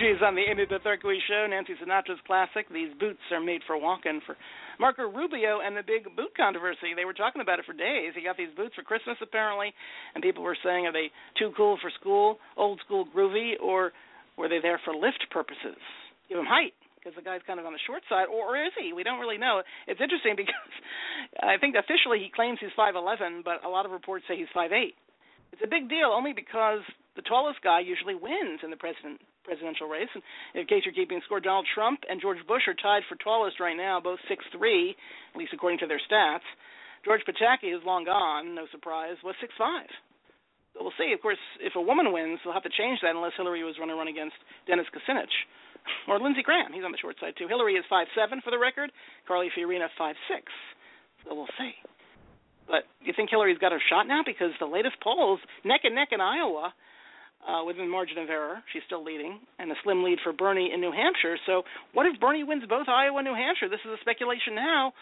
Gees on the Andy Betharkwi Show, Nancy Sinatra's classic, These Boots Are Made for Walking, for Marco Rubio and the big boot controversy. They were talking about it for days. He got these boots for Christmas, apparently, and people were saying, are they too cool for school, old school groovy, or were they there for lift purposes? Give him height, because the guy's kind of on the short side, or is he? We don't really know. It's interesting because I think officially he claims he's 5'11", but a lot of reports say he's 5'8". It's a big deal only because the tallest guy usually wins in the presidential race. And in case you're keeping score, Donald Trump and George Bush are tied for tallest right now, both 6'3", at least according to their stats. George Pataki, who's long gone, no surprise, was 6'5". So we'll see. Of course, if a woman wins, they'll have to change that unless Hillary was going to run against Dennis Kucinich. Or Lindsey Graham. He's on the short side, too. Hillary is 5'7", for the record. Carly Fiorina, 5'6". So we'll see. But you think Hillary's got a shot now? Because the latest polls, neck and neck in Iowa, within margin of error, she's still leading, and a slim lead for Bernie in New Hampshire. So what if Bernie wins both Iowa and New Hampshire? This is a speculation now.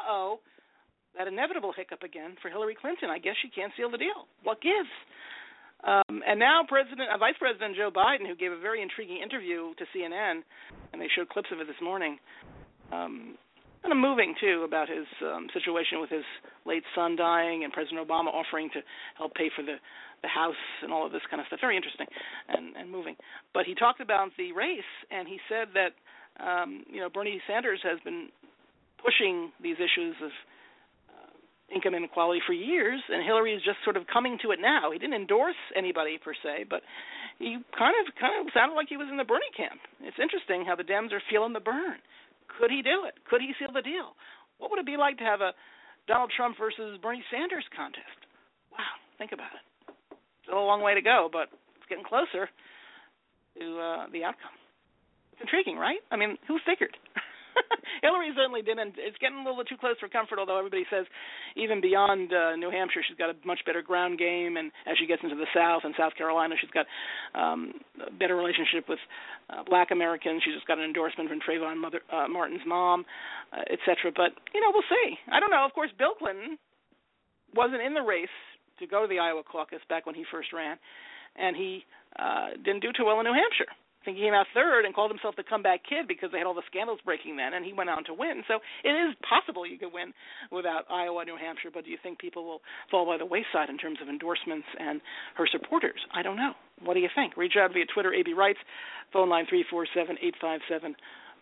That inevitable hiccup again for Hillary Clinton. I guess she can't seal the deal. What gives? And now Vice President Joe Biden, who gave a very intriguing interview to CNN, and they showed clips of it this morning, kind of moving, too, about his situation with his late son dying and President Obama offering to help pay for the house and all of this kind of stuff. Very interesting and moving. But he talked about the race, and he said that, Bernie Sanders has been pushing these issues of income inequality for years, and Hillary is just sort of coming to it now. He didn't endorse anybody, per se, but he kind of sounded like he was in the Bernie camp. It's interesting how the Dems are feeling the burn. Could he do it? Could he seal the deal? What would it be like to have a Donald Trump versus Bernie Sanders contest? Wow, think about it. Still a long way to go, but it's getting closer to the outcome. It's intriguing, right? I mean, who figured? Hillary certainly didn't. It's getting a little too close for comfort, although everybody says even beyond New Hampshire, she's got a much better ground game, and as she gets into the South and South Carolina, she's got a better relationship with black Americans. She's just got an endorsement from Trayvon Martin's mom, et cetera. But, we'll see. I don't know. Of course, Bill Clinton wasn't in the race to go to the Iowa caucus back when he first ran, and he didn't do too well in New Hampshire. I think he came out third and called himself the comeback kid because they had all the scandals breaking then, and he went on to win. So it is possible you could win without Iowa, New Hampshire, but do you think people will fall by the wayside in terms of endorsements and her supporters? I don't know. What do you think? Reach out via Twitter, AB Writes, phone line 347-857-4505.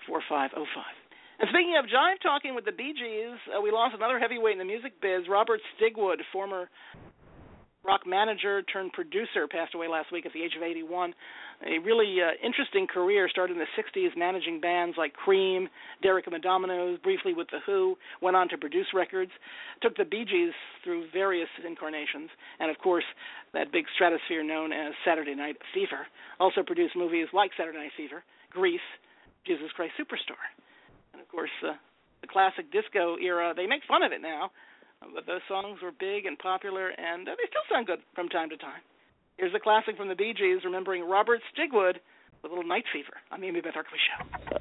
And speaking of jive talking with the Bee Gees, we lost another heavyweight in the music biz. Robert Stigwood, former rock manager turned producer, passed away last week at the age of 81. A really interesting career. Started in the 60s managing bands like Cream, Derek and the Dominos, briefly with The Who, went on to produce records, took the Bee Gees through various incarnations, and of course that big stratosphere known as Saturday Night Fever. Also produced movies like Saturday Night Fever, Grease, Jesus Christ Superstar. And of course the classic disco era, they make fun of it now, but those songs were big and popular, and they still sound good from time to time. Here's a classic from the Bee Gees, remembering Robert Stigwood with a little Night Fever on the Amy Betharkwi Show.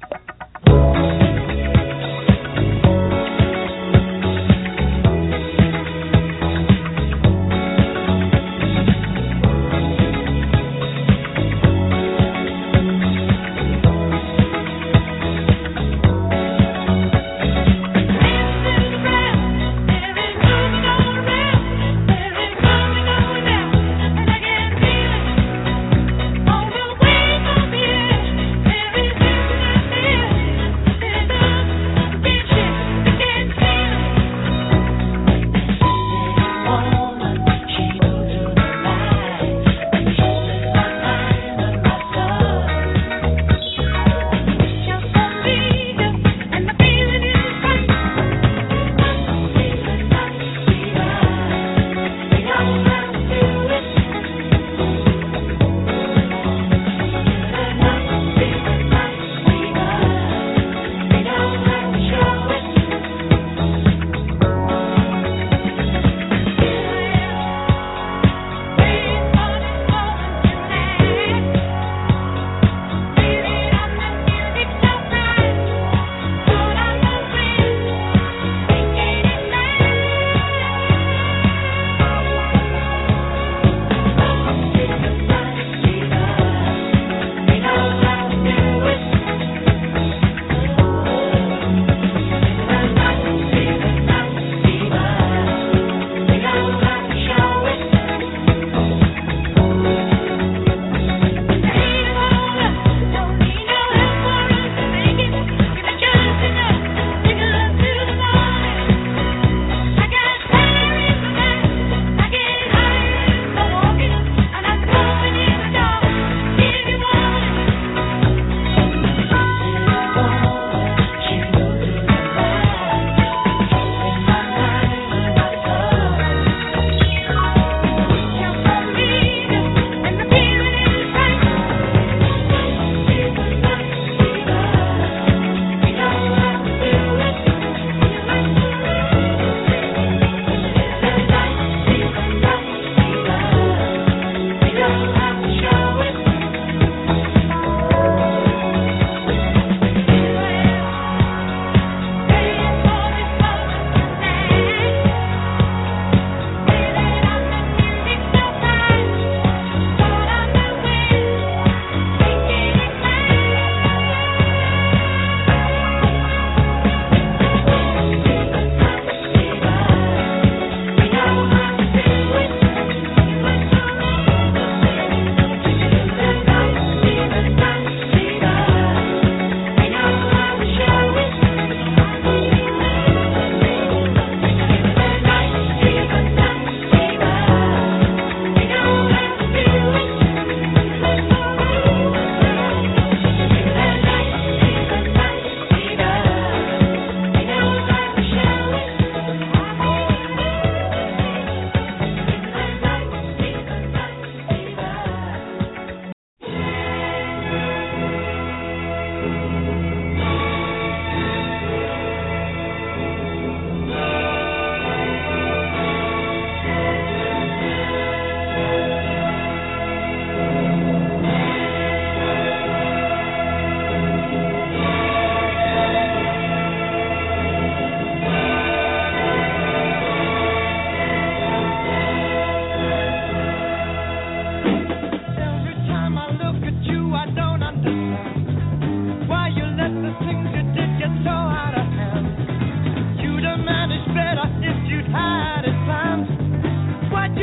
There is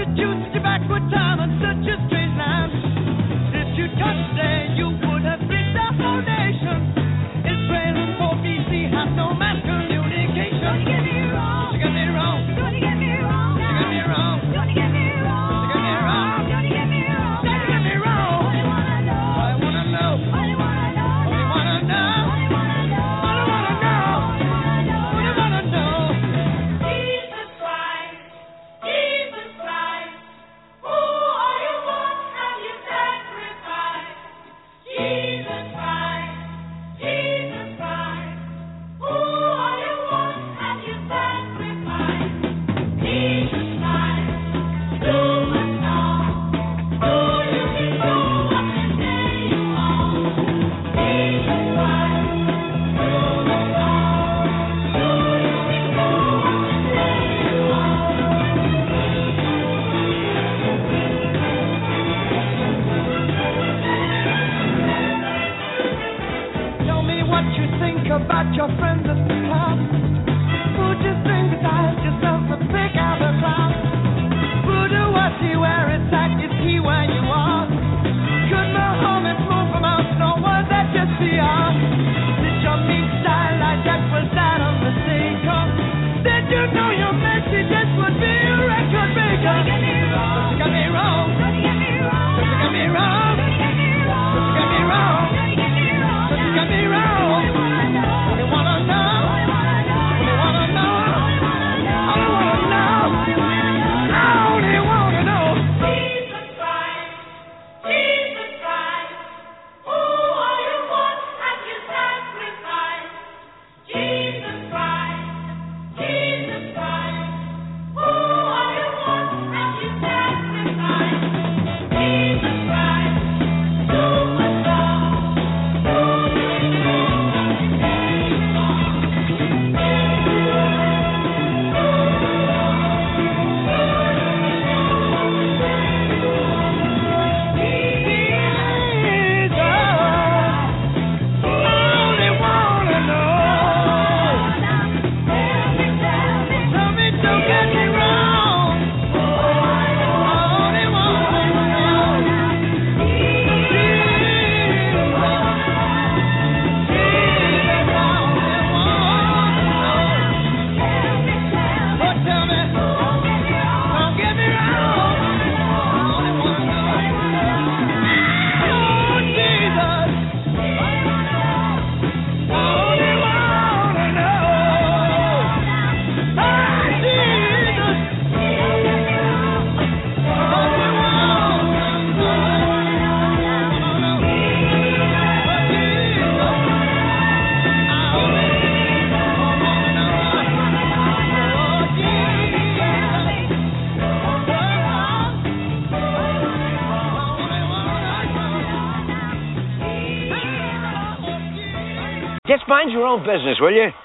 Just mind your own business, will you?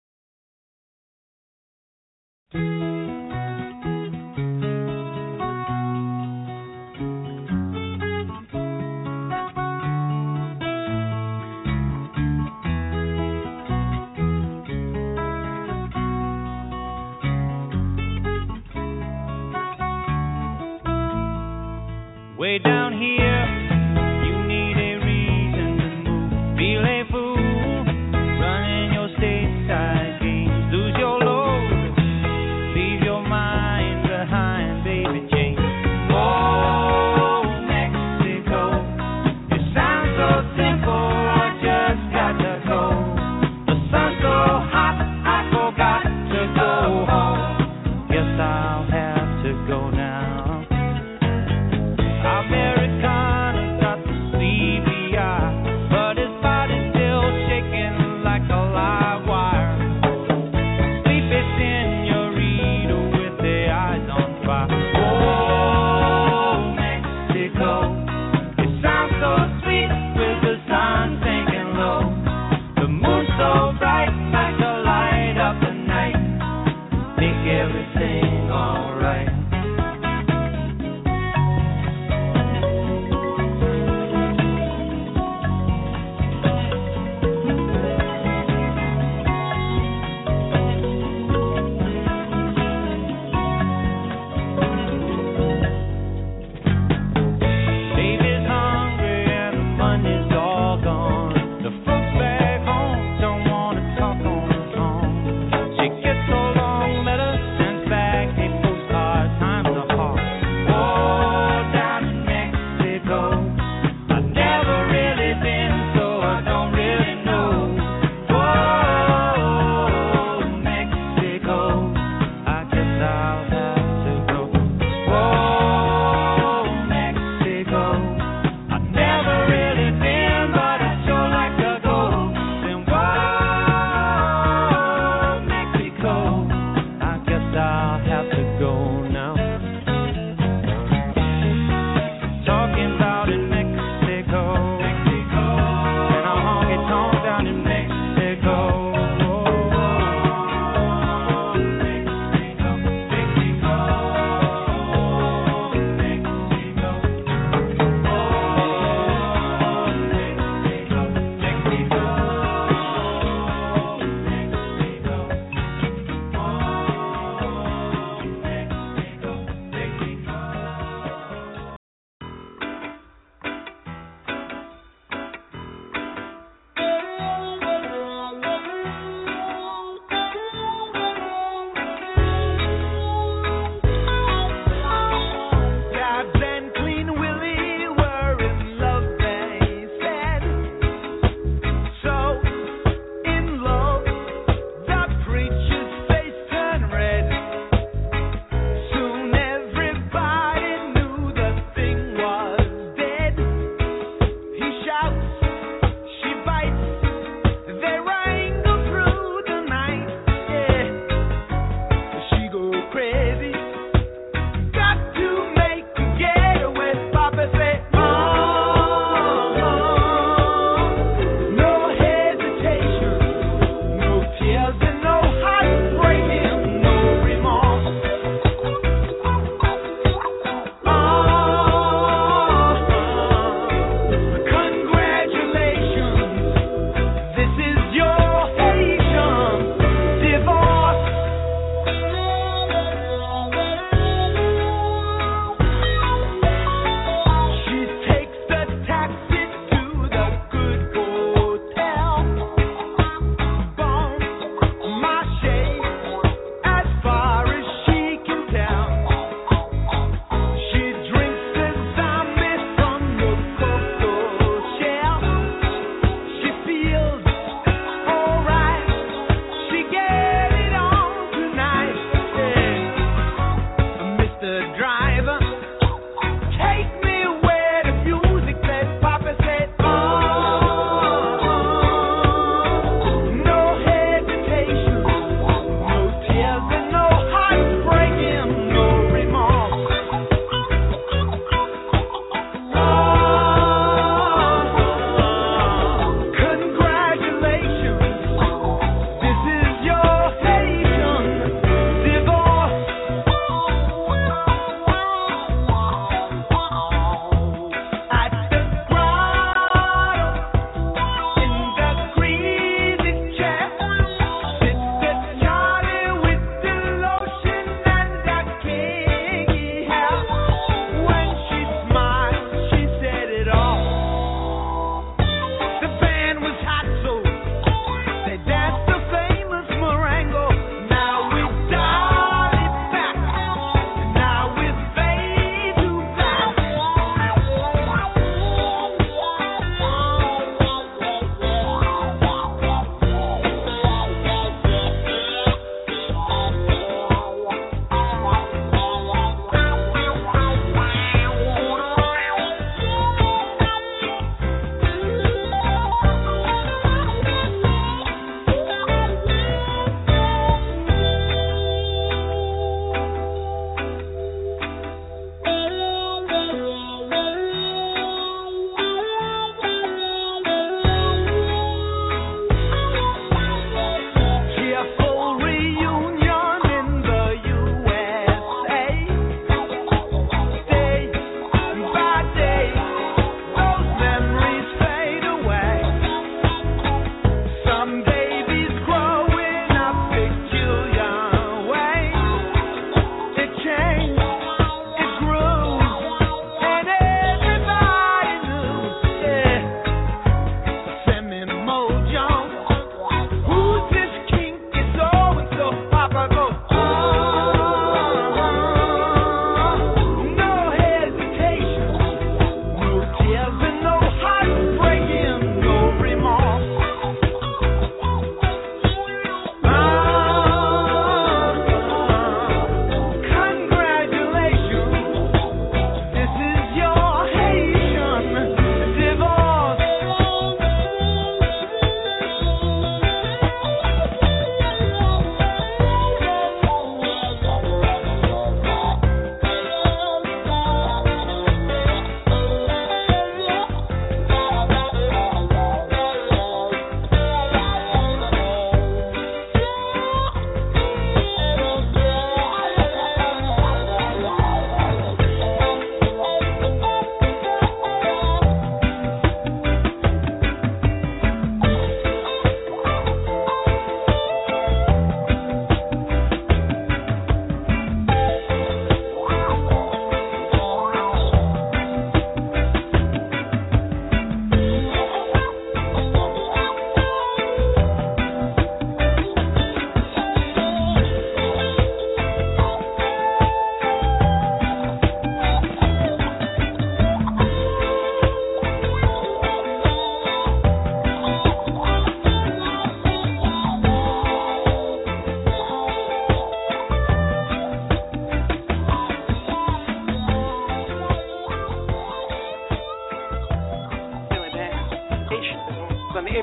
Way down here, you need a reason to move. Feel a fool, running your stateside games. Lose your load, leave your mind behind, baby Jane. Oh, Mexico, it sounds so simple, I just got to go. The sun's so hot, I forgot to go home. Guess I'll have to go now. America.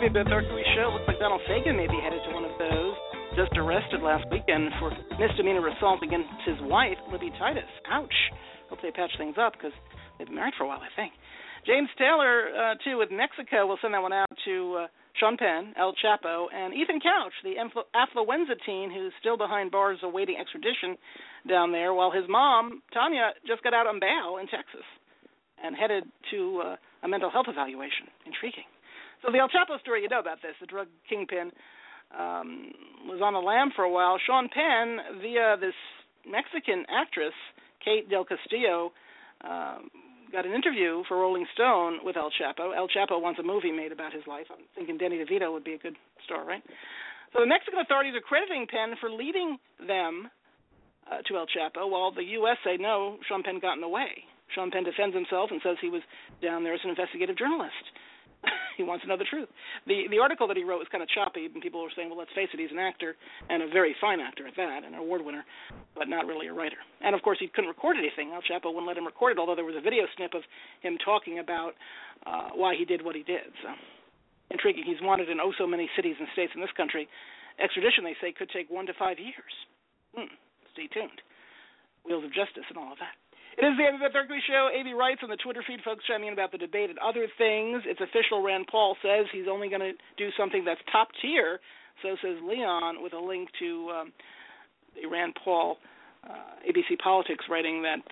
Beth Berkley show. Looks like Donald Fagen may be headed to one of those. Just arrested last weekend for misdemeanor assault against his wife, Libby Titus. Ouch. Hope they patch things up because they've been married for a while, I think. James Taylor, too, with Mexico. We'll send that one out to Sean Penn, El Chapo, and Ethan Couch, the affluenza teen who's still behind bars awaiting extradition down there, while his mom, Tanya, just got out on bail in Texas and headed to a mental health evaluation. Intriguing. So the El Chapo story, you know about this. The drug kingpin was on the lam for a while. Sean Penn, via this Mexican actress, Kate Del Castillo, got an interview for Rolling Stone with El Chapo. El Chapo wants a movie made about his life. I'm thinking Danny DeVito would be a good star, right? So the Mexican authorities are crediting Penn for leading them to El Chapo, while the U.S. say, no, Sean Penn got in the way. Sean Penn defends himself and says he was down there as an investigative journalist. He wants to know the truth. The article that he wrote was kind of choppy, and people were saying, well, let's face it, he's an actor, and a very fine actor at that, an award winner, but not really a writer. And, of course, he couldn't record anything. El Chapo wouldn't let him record it, although there was a video snip of him talking about why he did what he did. So, intriguing. He's wanted in so many cities and states in this country. Extradition, they say, could take 1 to 5 years. Stay tuned. Wheels of Justice and all of that. It is the Amy Beth Berkley Show. A.B. writes on the Twitter feed, folks chiming in about the debate and other things. It's official. Rand Paul says he's only going to do something that's top tier. So says Leon, with a link to the Rand Paul ABC Politics writing that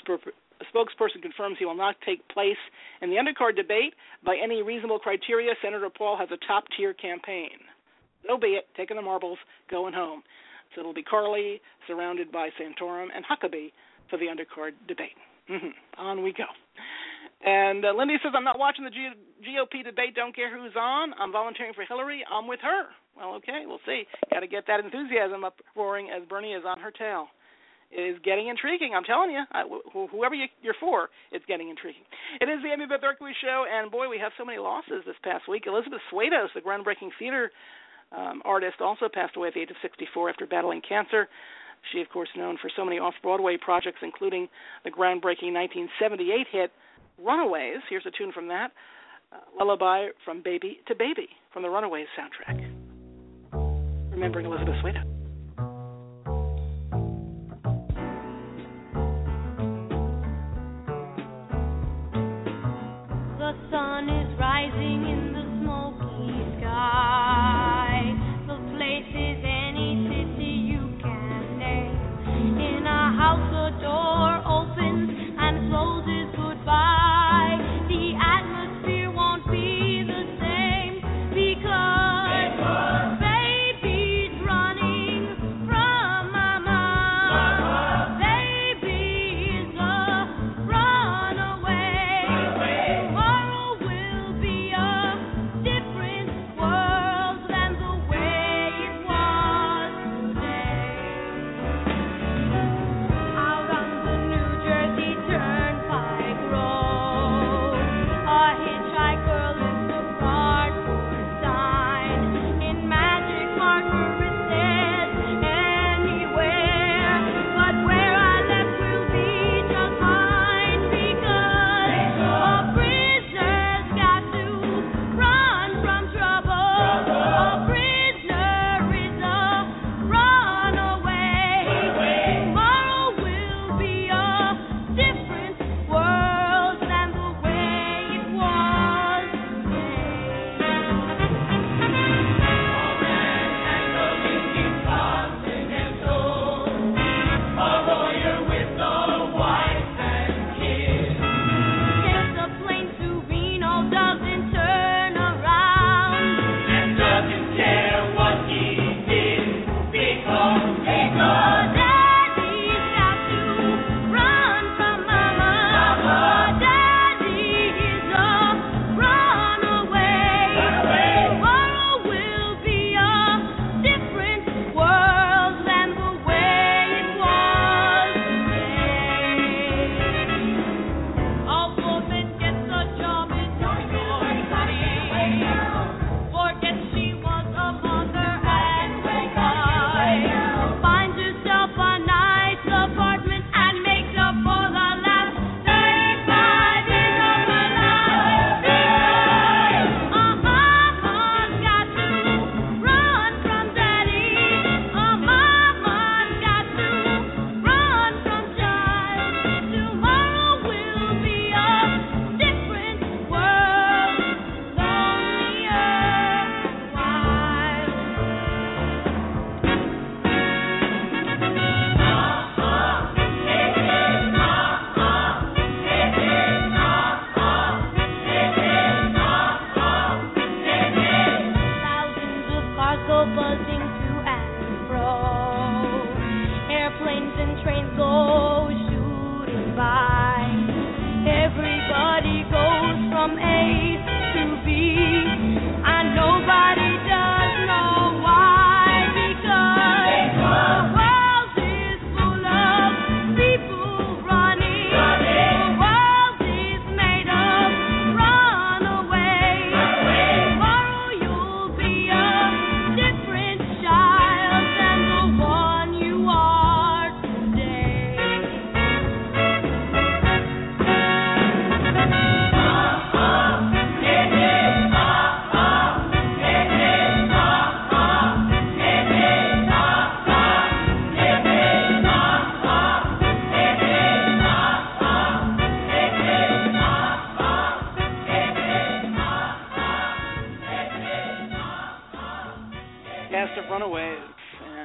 a spokesperson confirms he will not take place in the undercard debate. By any reasonable criteria, Senator Paul has a top-tier campaign. So be it. Taking the marbles, going home. So it'll be Carly, surrounded by Santorum, and Huckabee for the undercard debate. On we go. And Lindy says, I'm not watching the GOP debate. Don't care who's on. I'm volunteering for Hillary. I'm with her. Well, okay, we'll see. Got to get that enthusiasm up roaring as Bernie is on her tail. It is getting intriguing. I'm telling you, whoever you're for, it's getting intriguing. It is the Amy Beth Berkley Show, and boy, we have so many losses this past week. Elizabeth Swados, the groundbreaking theater artist, also passed away at the age of 64 after battling cancer. She, of course, known for so many off-Broadway projects, including the groundbreaking 1978 hit Runaways. Here's a tune from that, Lullaby from Baby to Baby, from the Runaways soundtrack. Remembering Elizabeth Swados. The sun is rising in the smoky sky. The place is any city you can name. In a house, the door opens and closes goodbye. The atmosphere won't be the same because baby's running.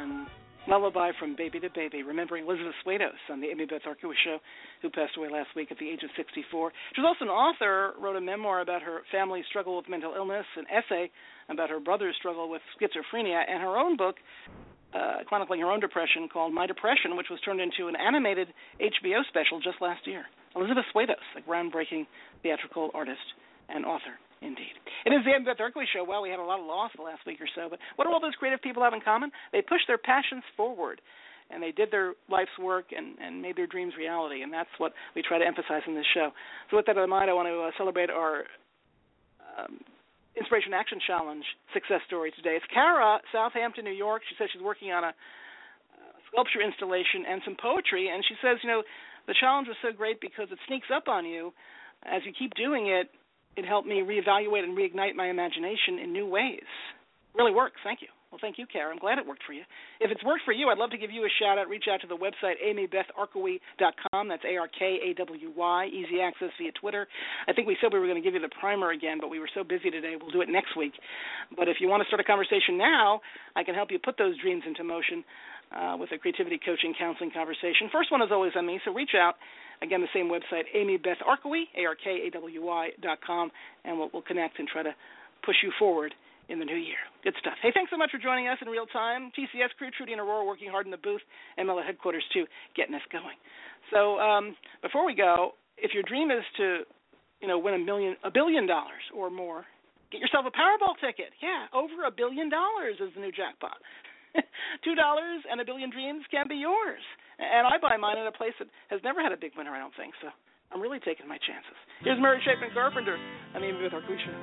Lullaby from Baby to Baby, remembering Elizabeth Swados on the Amy Beth Arkowicz Show, who passed away last week at the age of 64. She was also an author, wrote a memoir about her family's struggle with mental illness, an essay about her brother's struggle with schizophrenia, and her own book chronicling her own depression called My Depression, which was turned into an animated HBO special just last year. Elizabeth Swados, a groundbreaking theatrical artist and author, indeed. It is the Amy Beth Arkowicz Show. Well, we had a lot of loss the last week or so, but what do all those creative people have in common? They pushed their passions forward, and they did their life's work and made their dreams reality, and that's what we try to emphasize in this show. So with that in mind, I want to celebrate our Inspiration Action Challenge success story today. It's Kara, Southampton, New York. She says she's working on a sculpture installation and some poetry, and she says, the challenge was so great because it sneaks up on you. As you keep doing it, it helped me reevaluate and reignite my imagination in new ways. Really works. Thank you. Well, thank you, Kara. I'm glad it worked for you. If it's worked for you, I'd love to give you a shout-out. Reach out to the website, amybetharkowicz.com. That's ARKAWY. Easy access via Twitter. I think we said we were going to give you the primer again, but we were so busy today, we'll do it next week. But if you want to start a conversation now, I can help you put those dreams into motion with a creativity coaching, counseling conversation. First one is always on me, so reach out. Again, the same website, amybetharkowicz, ARKAWY.com, and we'll connect and try to push you forward in the new year. Good stuff. Hey, thanks so much for joining us in real time. TCS crew, Trudy and Aurora working hard in the booth, and Mela headquarters too, getting us going. So before we go, if your dream is to, win $1 billion or more, get yourself a Powerball ticket. Yeah, over $1 billion is the new jackpot. $2 and $1 billion dreams can be yours. And I buy mine in a place that has never had a big winner, I don't think. So I'm really taking my chances. Here's Mary Chapin Carpenter. I'm Amy Beth Arkowicz Show.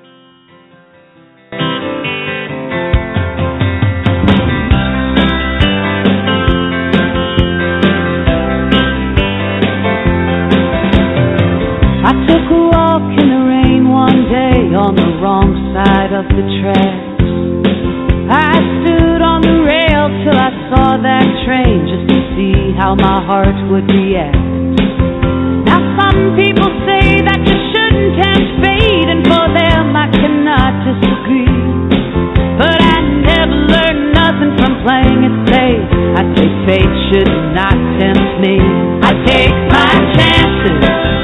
I took a walk in the rain one day on the wrong side of the tracks. I stood on the rail till I saw that train just to see how my heart would react. Now some people say that you shouldn't tempt fate, and for them I cannot disagree. But I never learned nothing from playing it safe. I say fate should not tempt me. I take my chances.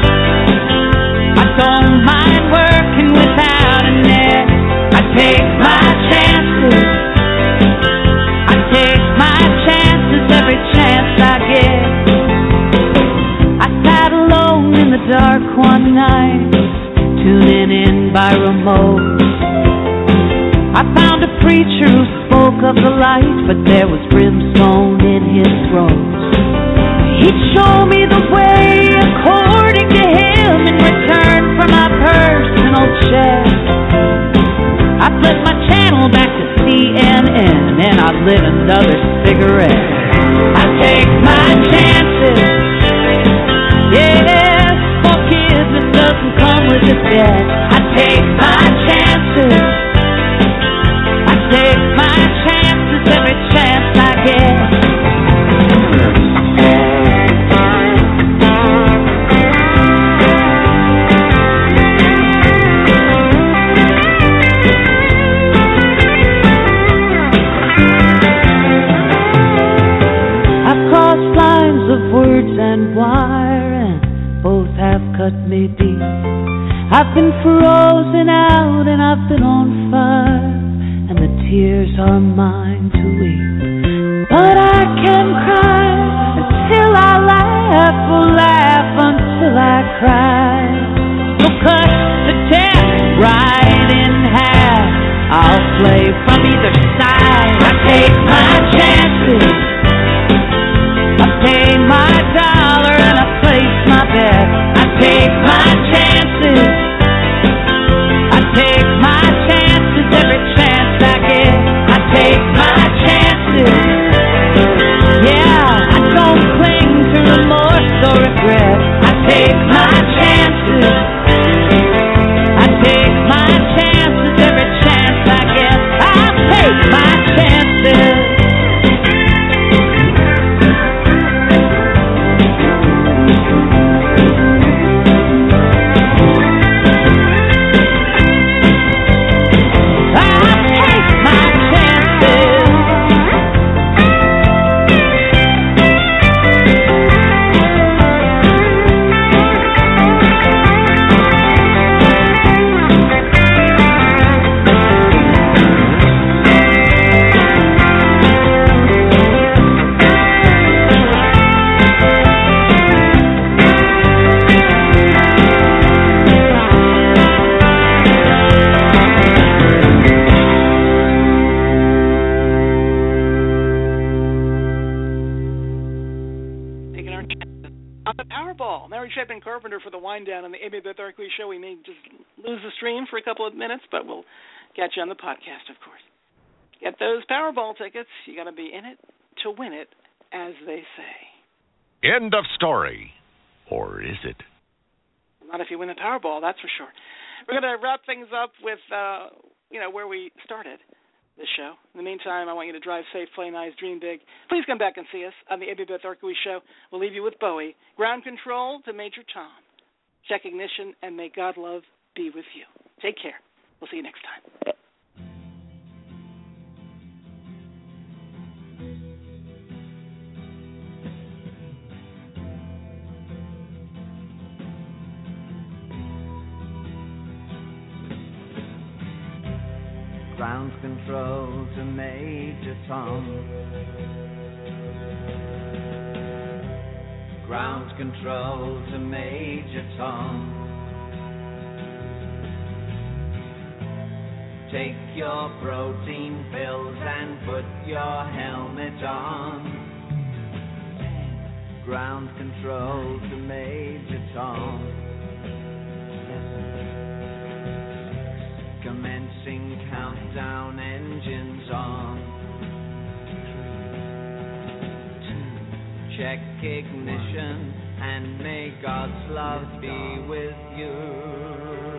I don't mind working without a net. I take my chances. I take my chances every chance I get. I sat alone in the dark one night, tuning in by remote. I found a preacher who spoke of the light, but there was brimstone in his throat. He'd show me the way according to him in return for my personal check. I flipped my channel back to CNN and I lit another cigarette. I take my chances. Yes, forgiveness doesn't come with a debt. I take my chances. I take my chances every chance I get. And wire, and both have cut me deep. I've been frozen out and I've been on fire, and the tears are mine to weep. But I can cry until I laugh, or laugh until I cry. So cut the deck right in half. I'll play from either side. I take my chances. I pay my dollar and I place my bet. I take my chances. I take my chances every chance I get. I take my chances. Yeah, I don't cling to remorse or regret. I take my chances. I take my chances every chance I get. I Powerball. Mary Chapin Carpenter for the wind down on the Amy Beth Arkley Show. We may just lose the stream for a couple of minutes, but we'll catch you on the podcast, of course. Get those Powerball tickets. You got to be in it to win it, as they say. End of story. Or is it? Not if you win the Powerball, that's for sure. We're going to wrap things up with, where we started this show. In the meantime, I want you to drive safe, play nice, dream big. Please come back and see us on the Amy Beth Arkley Show. We'll leave you with Bowie. Ground Control to Major Tom. Check ignition, and may God love be with you. Take care. We'll see you next time. Ground control to Major Tom. Ground control to Major Tom. Take your protein pills and put your helmet on. Ground control to Major Tom. Commencing countdown, engines on. 3, 2, check ignition, and may God's love be with you.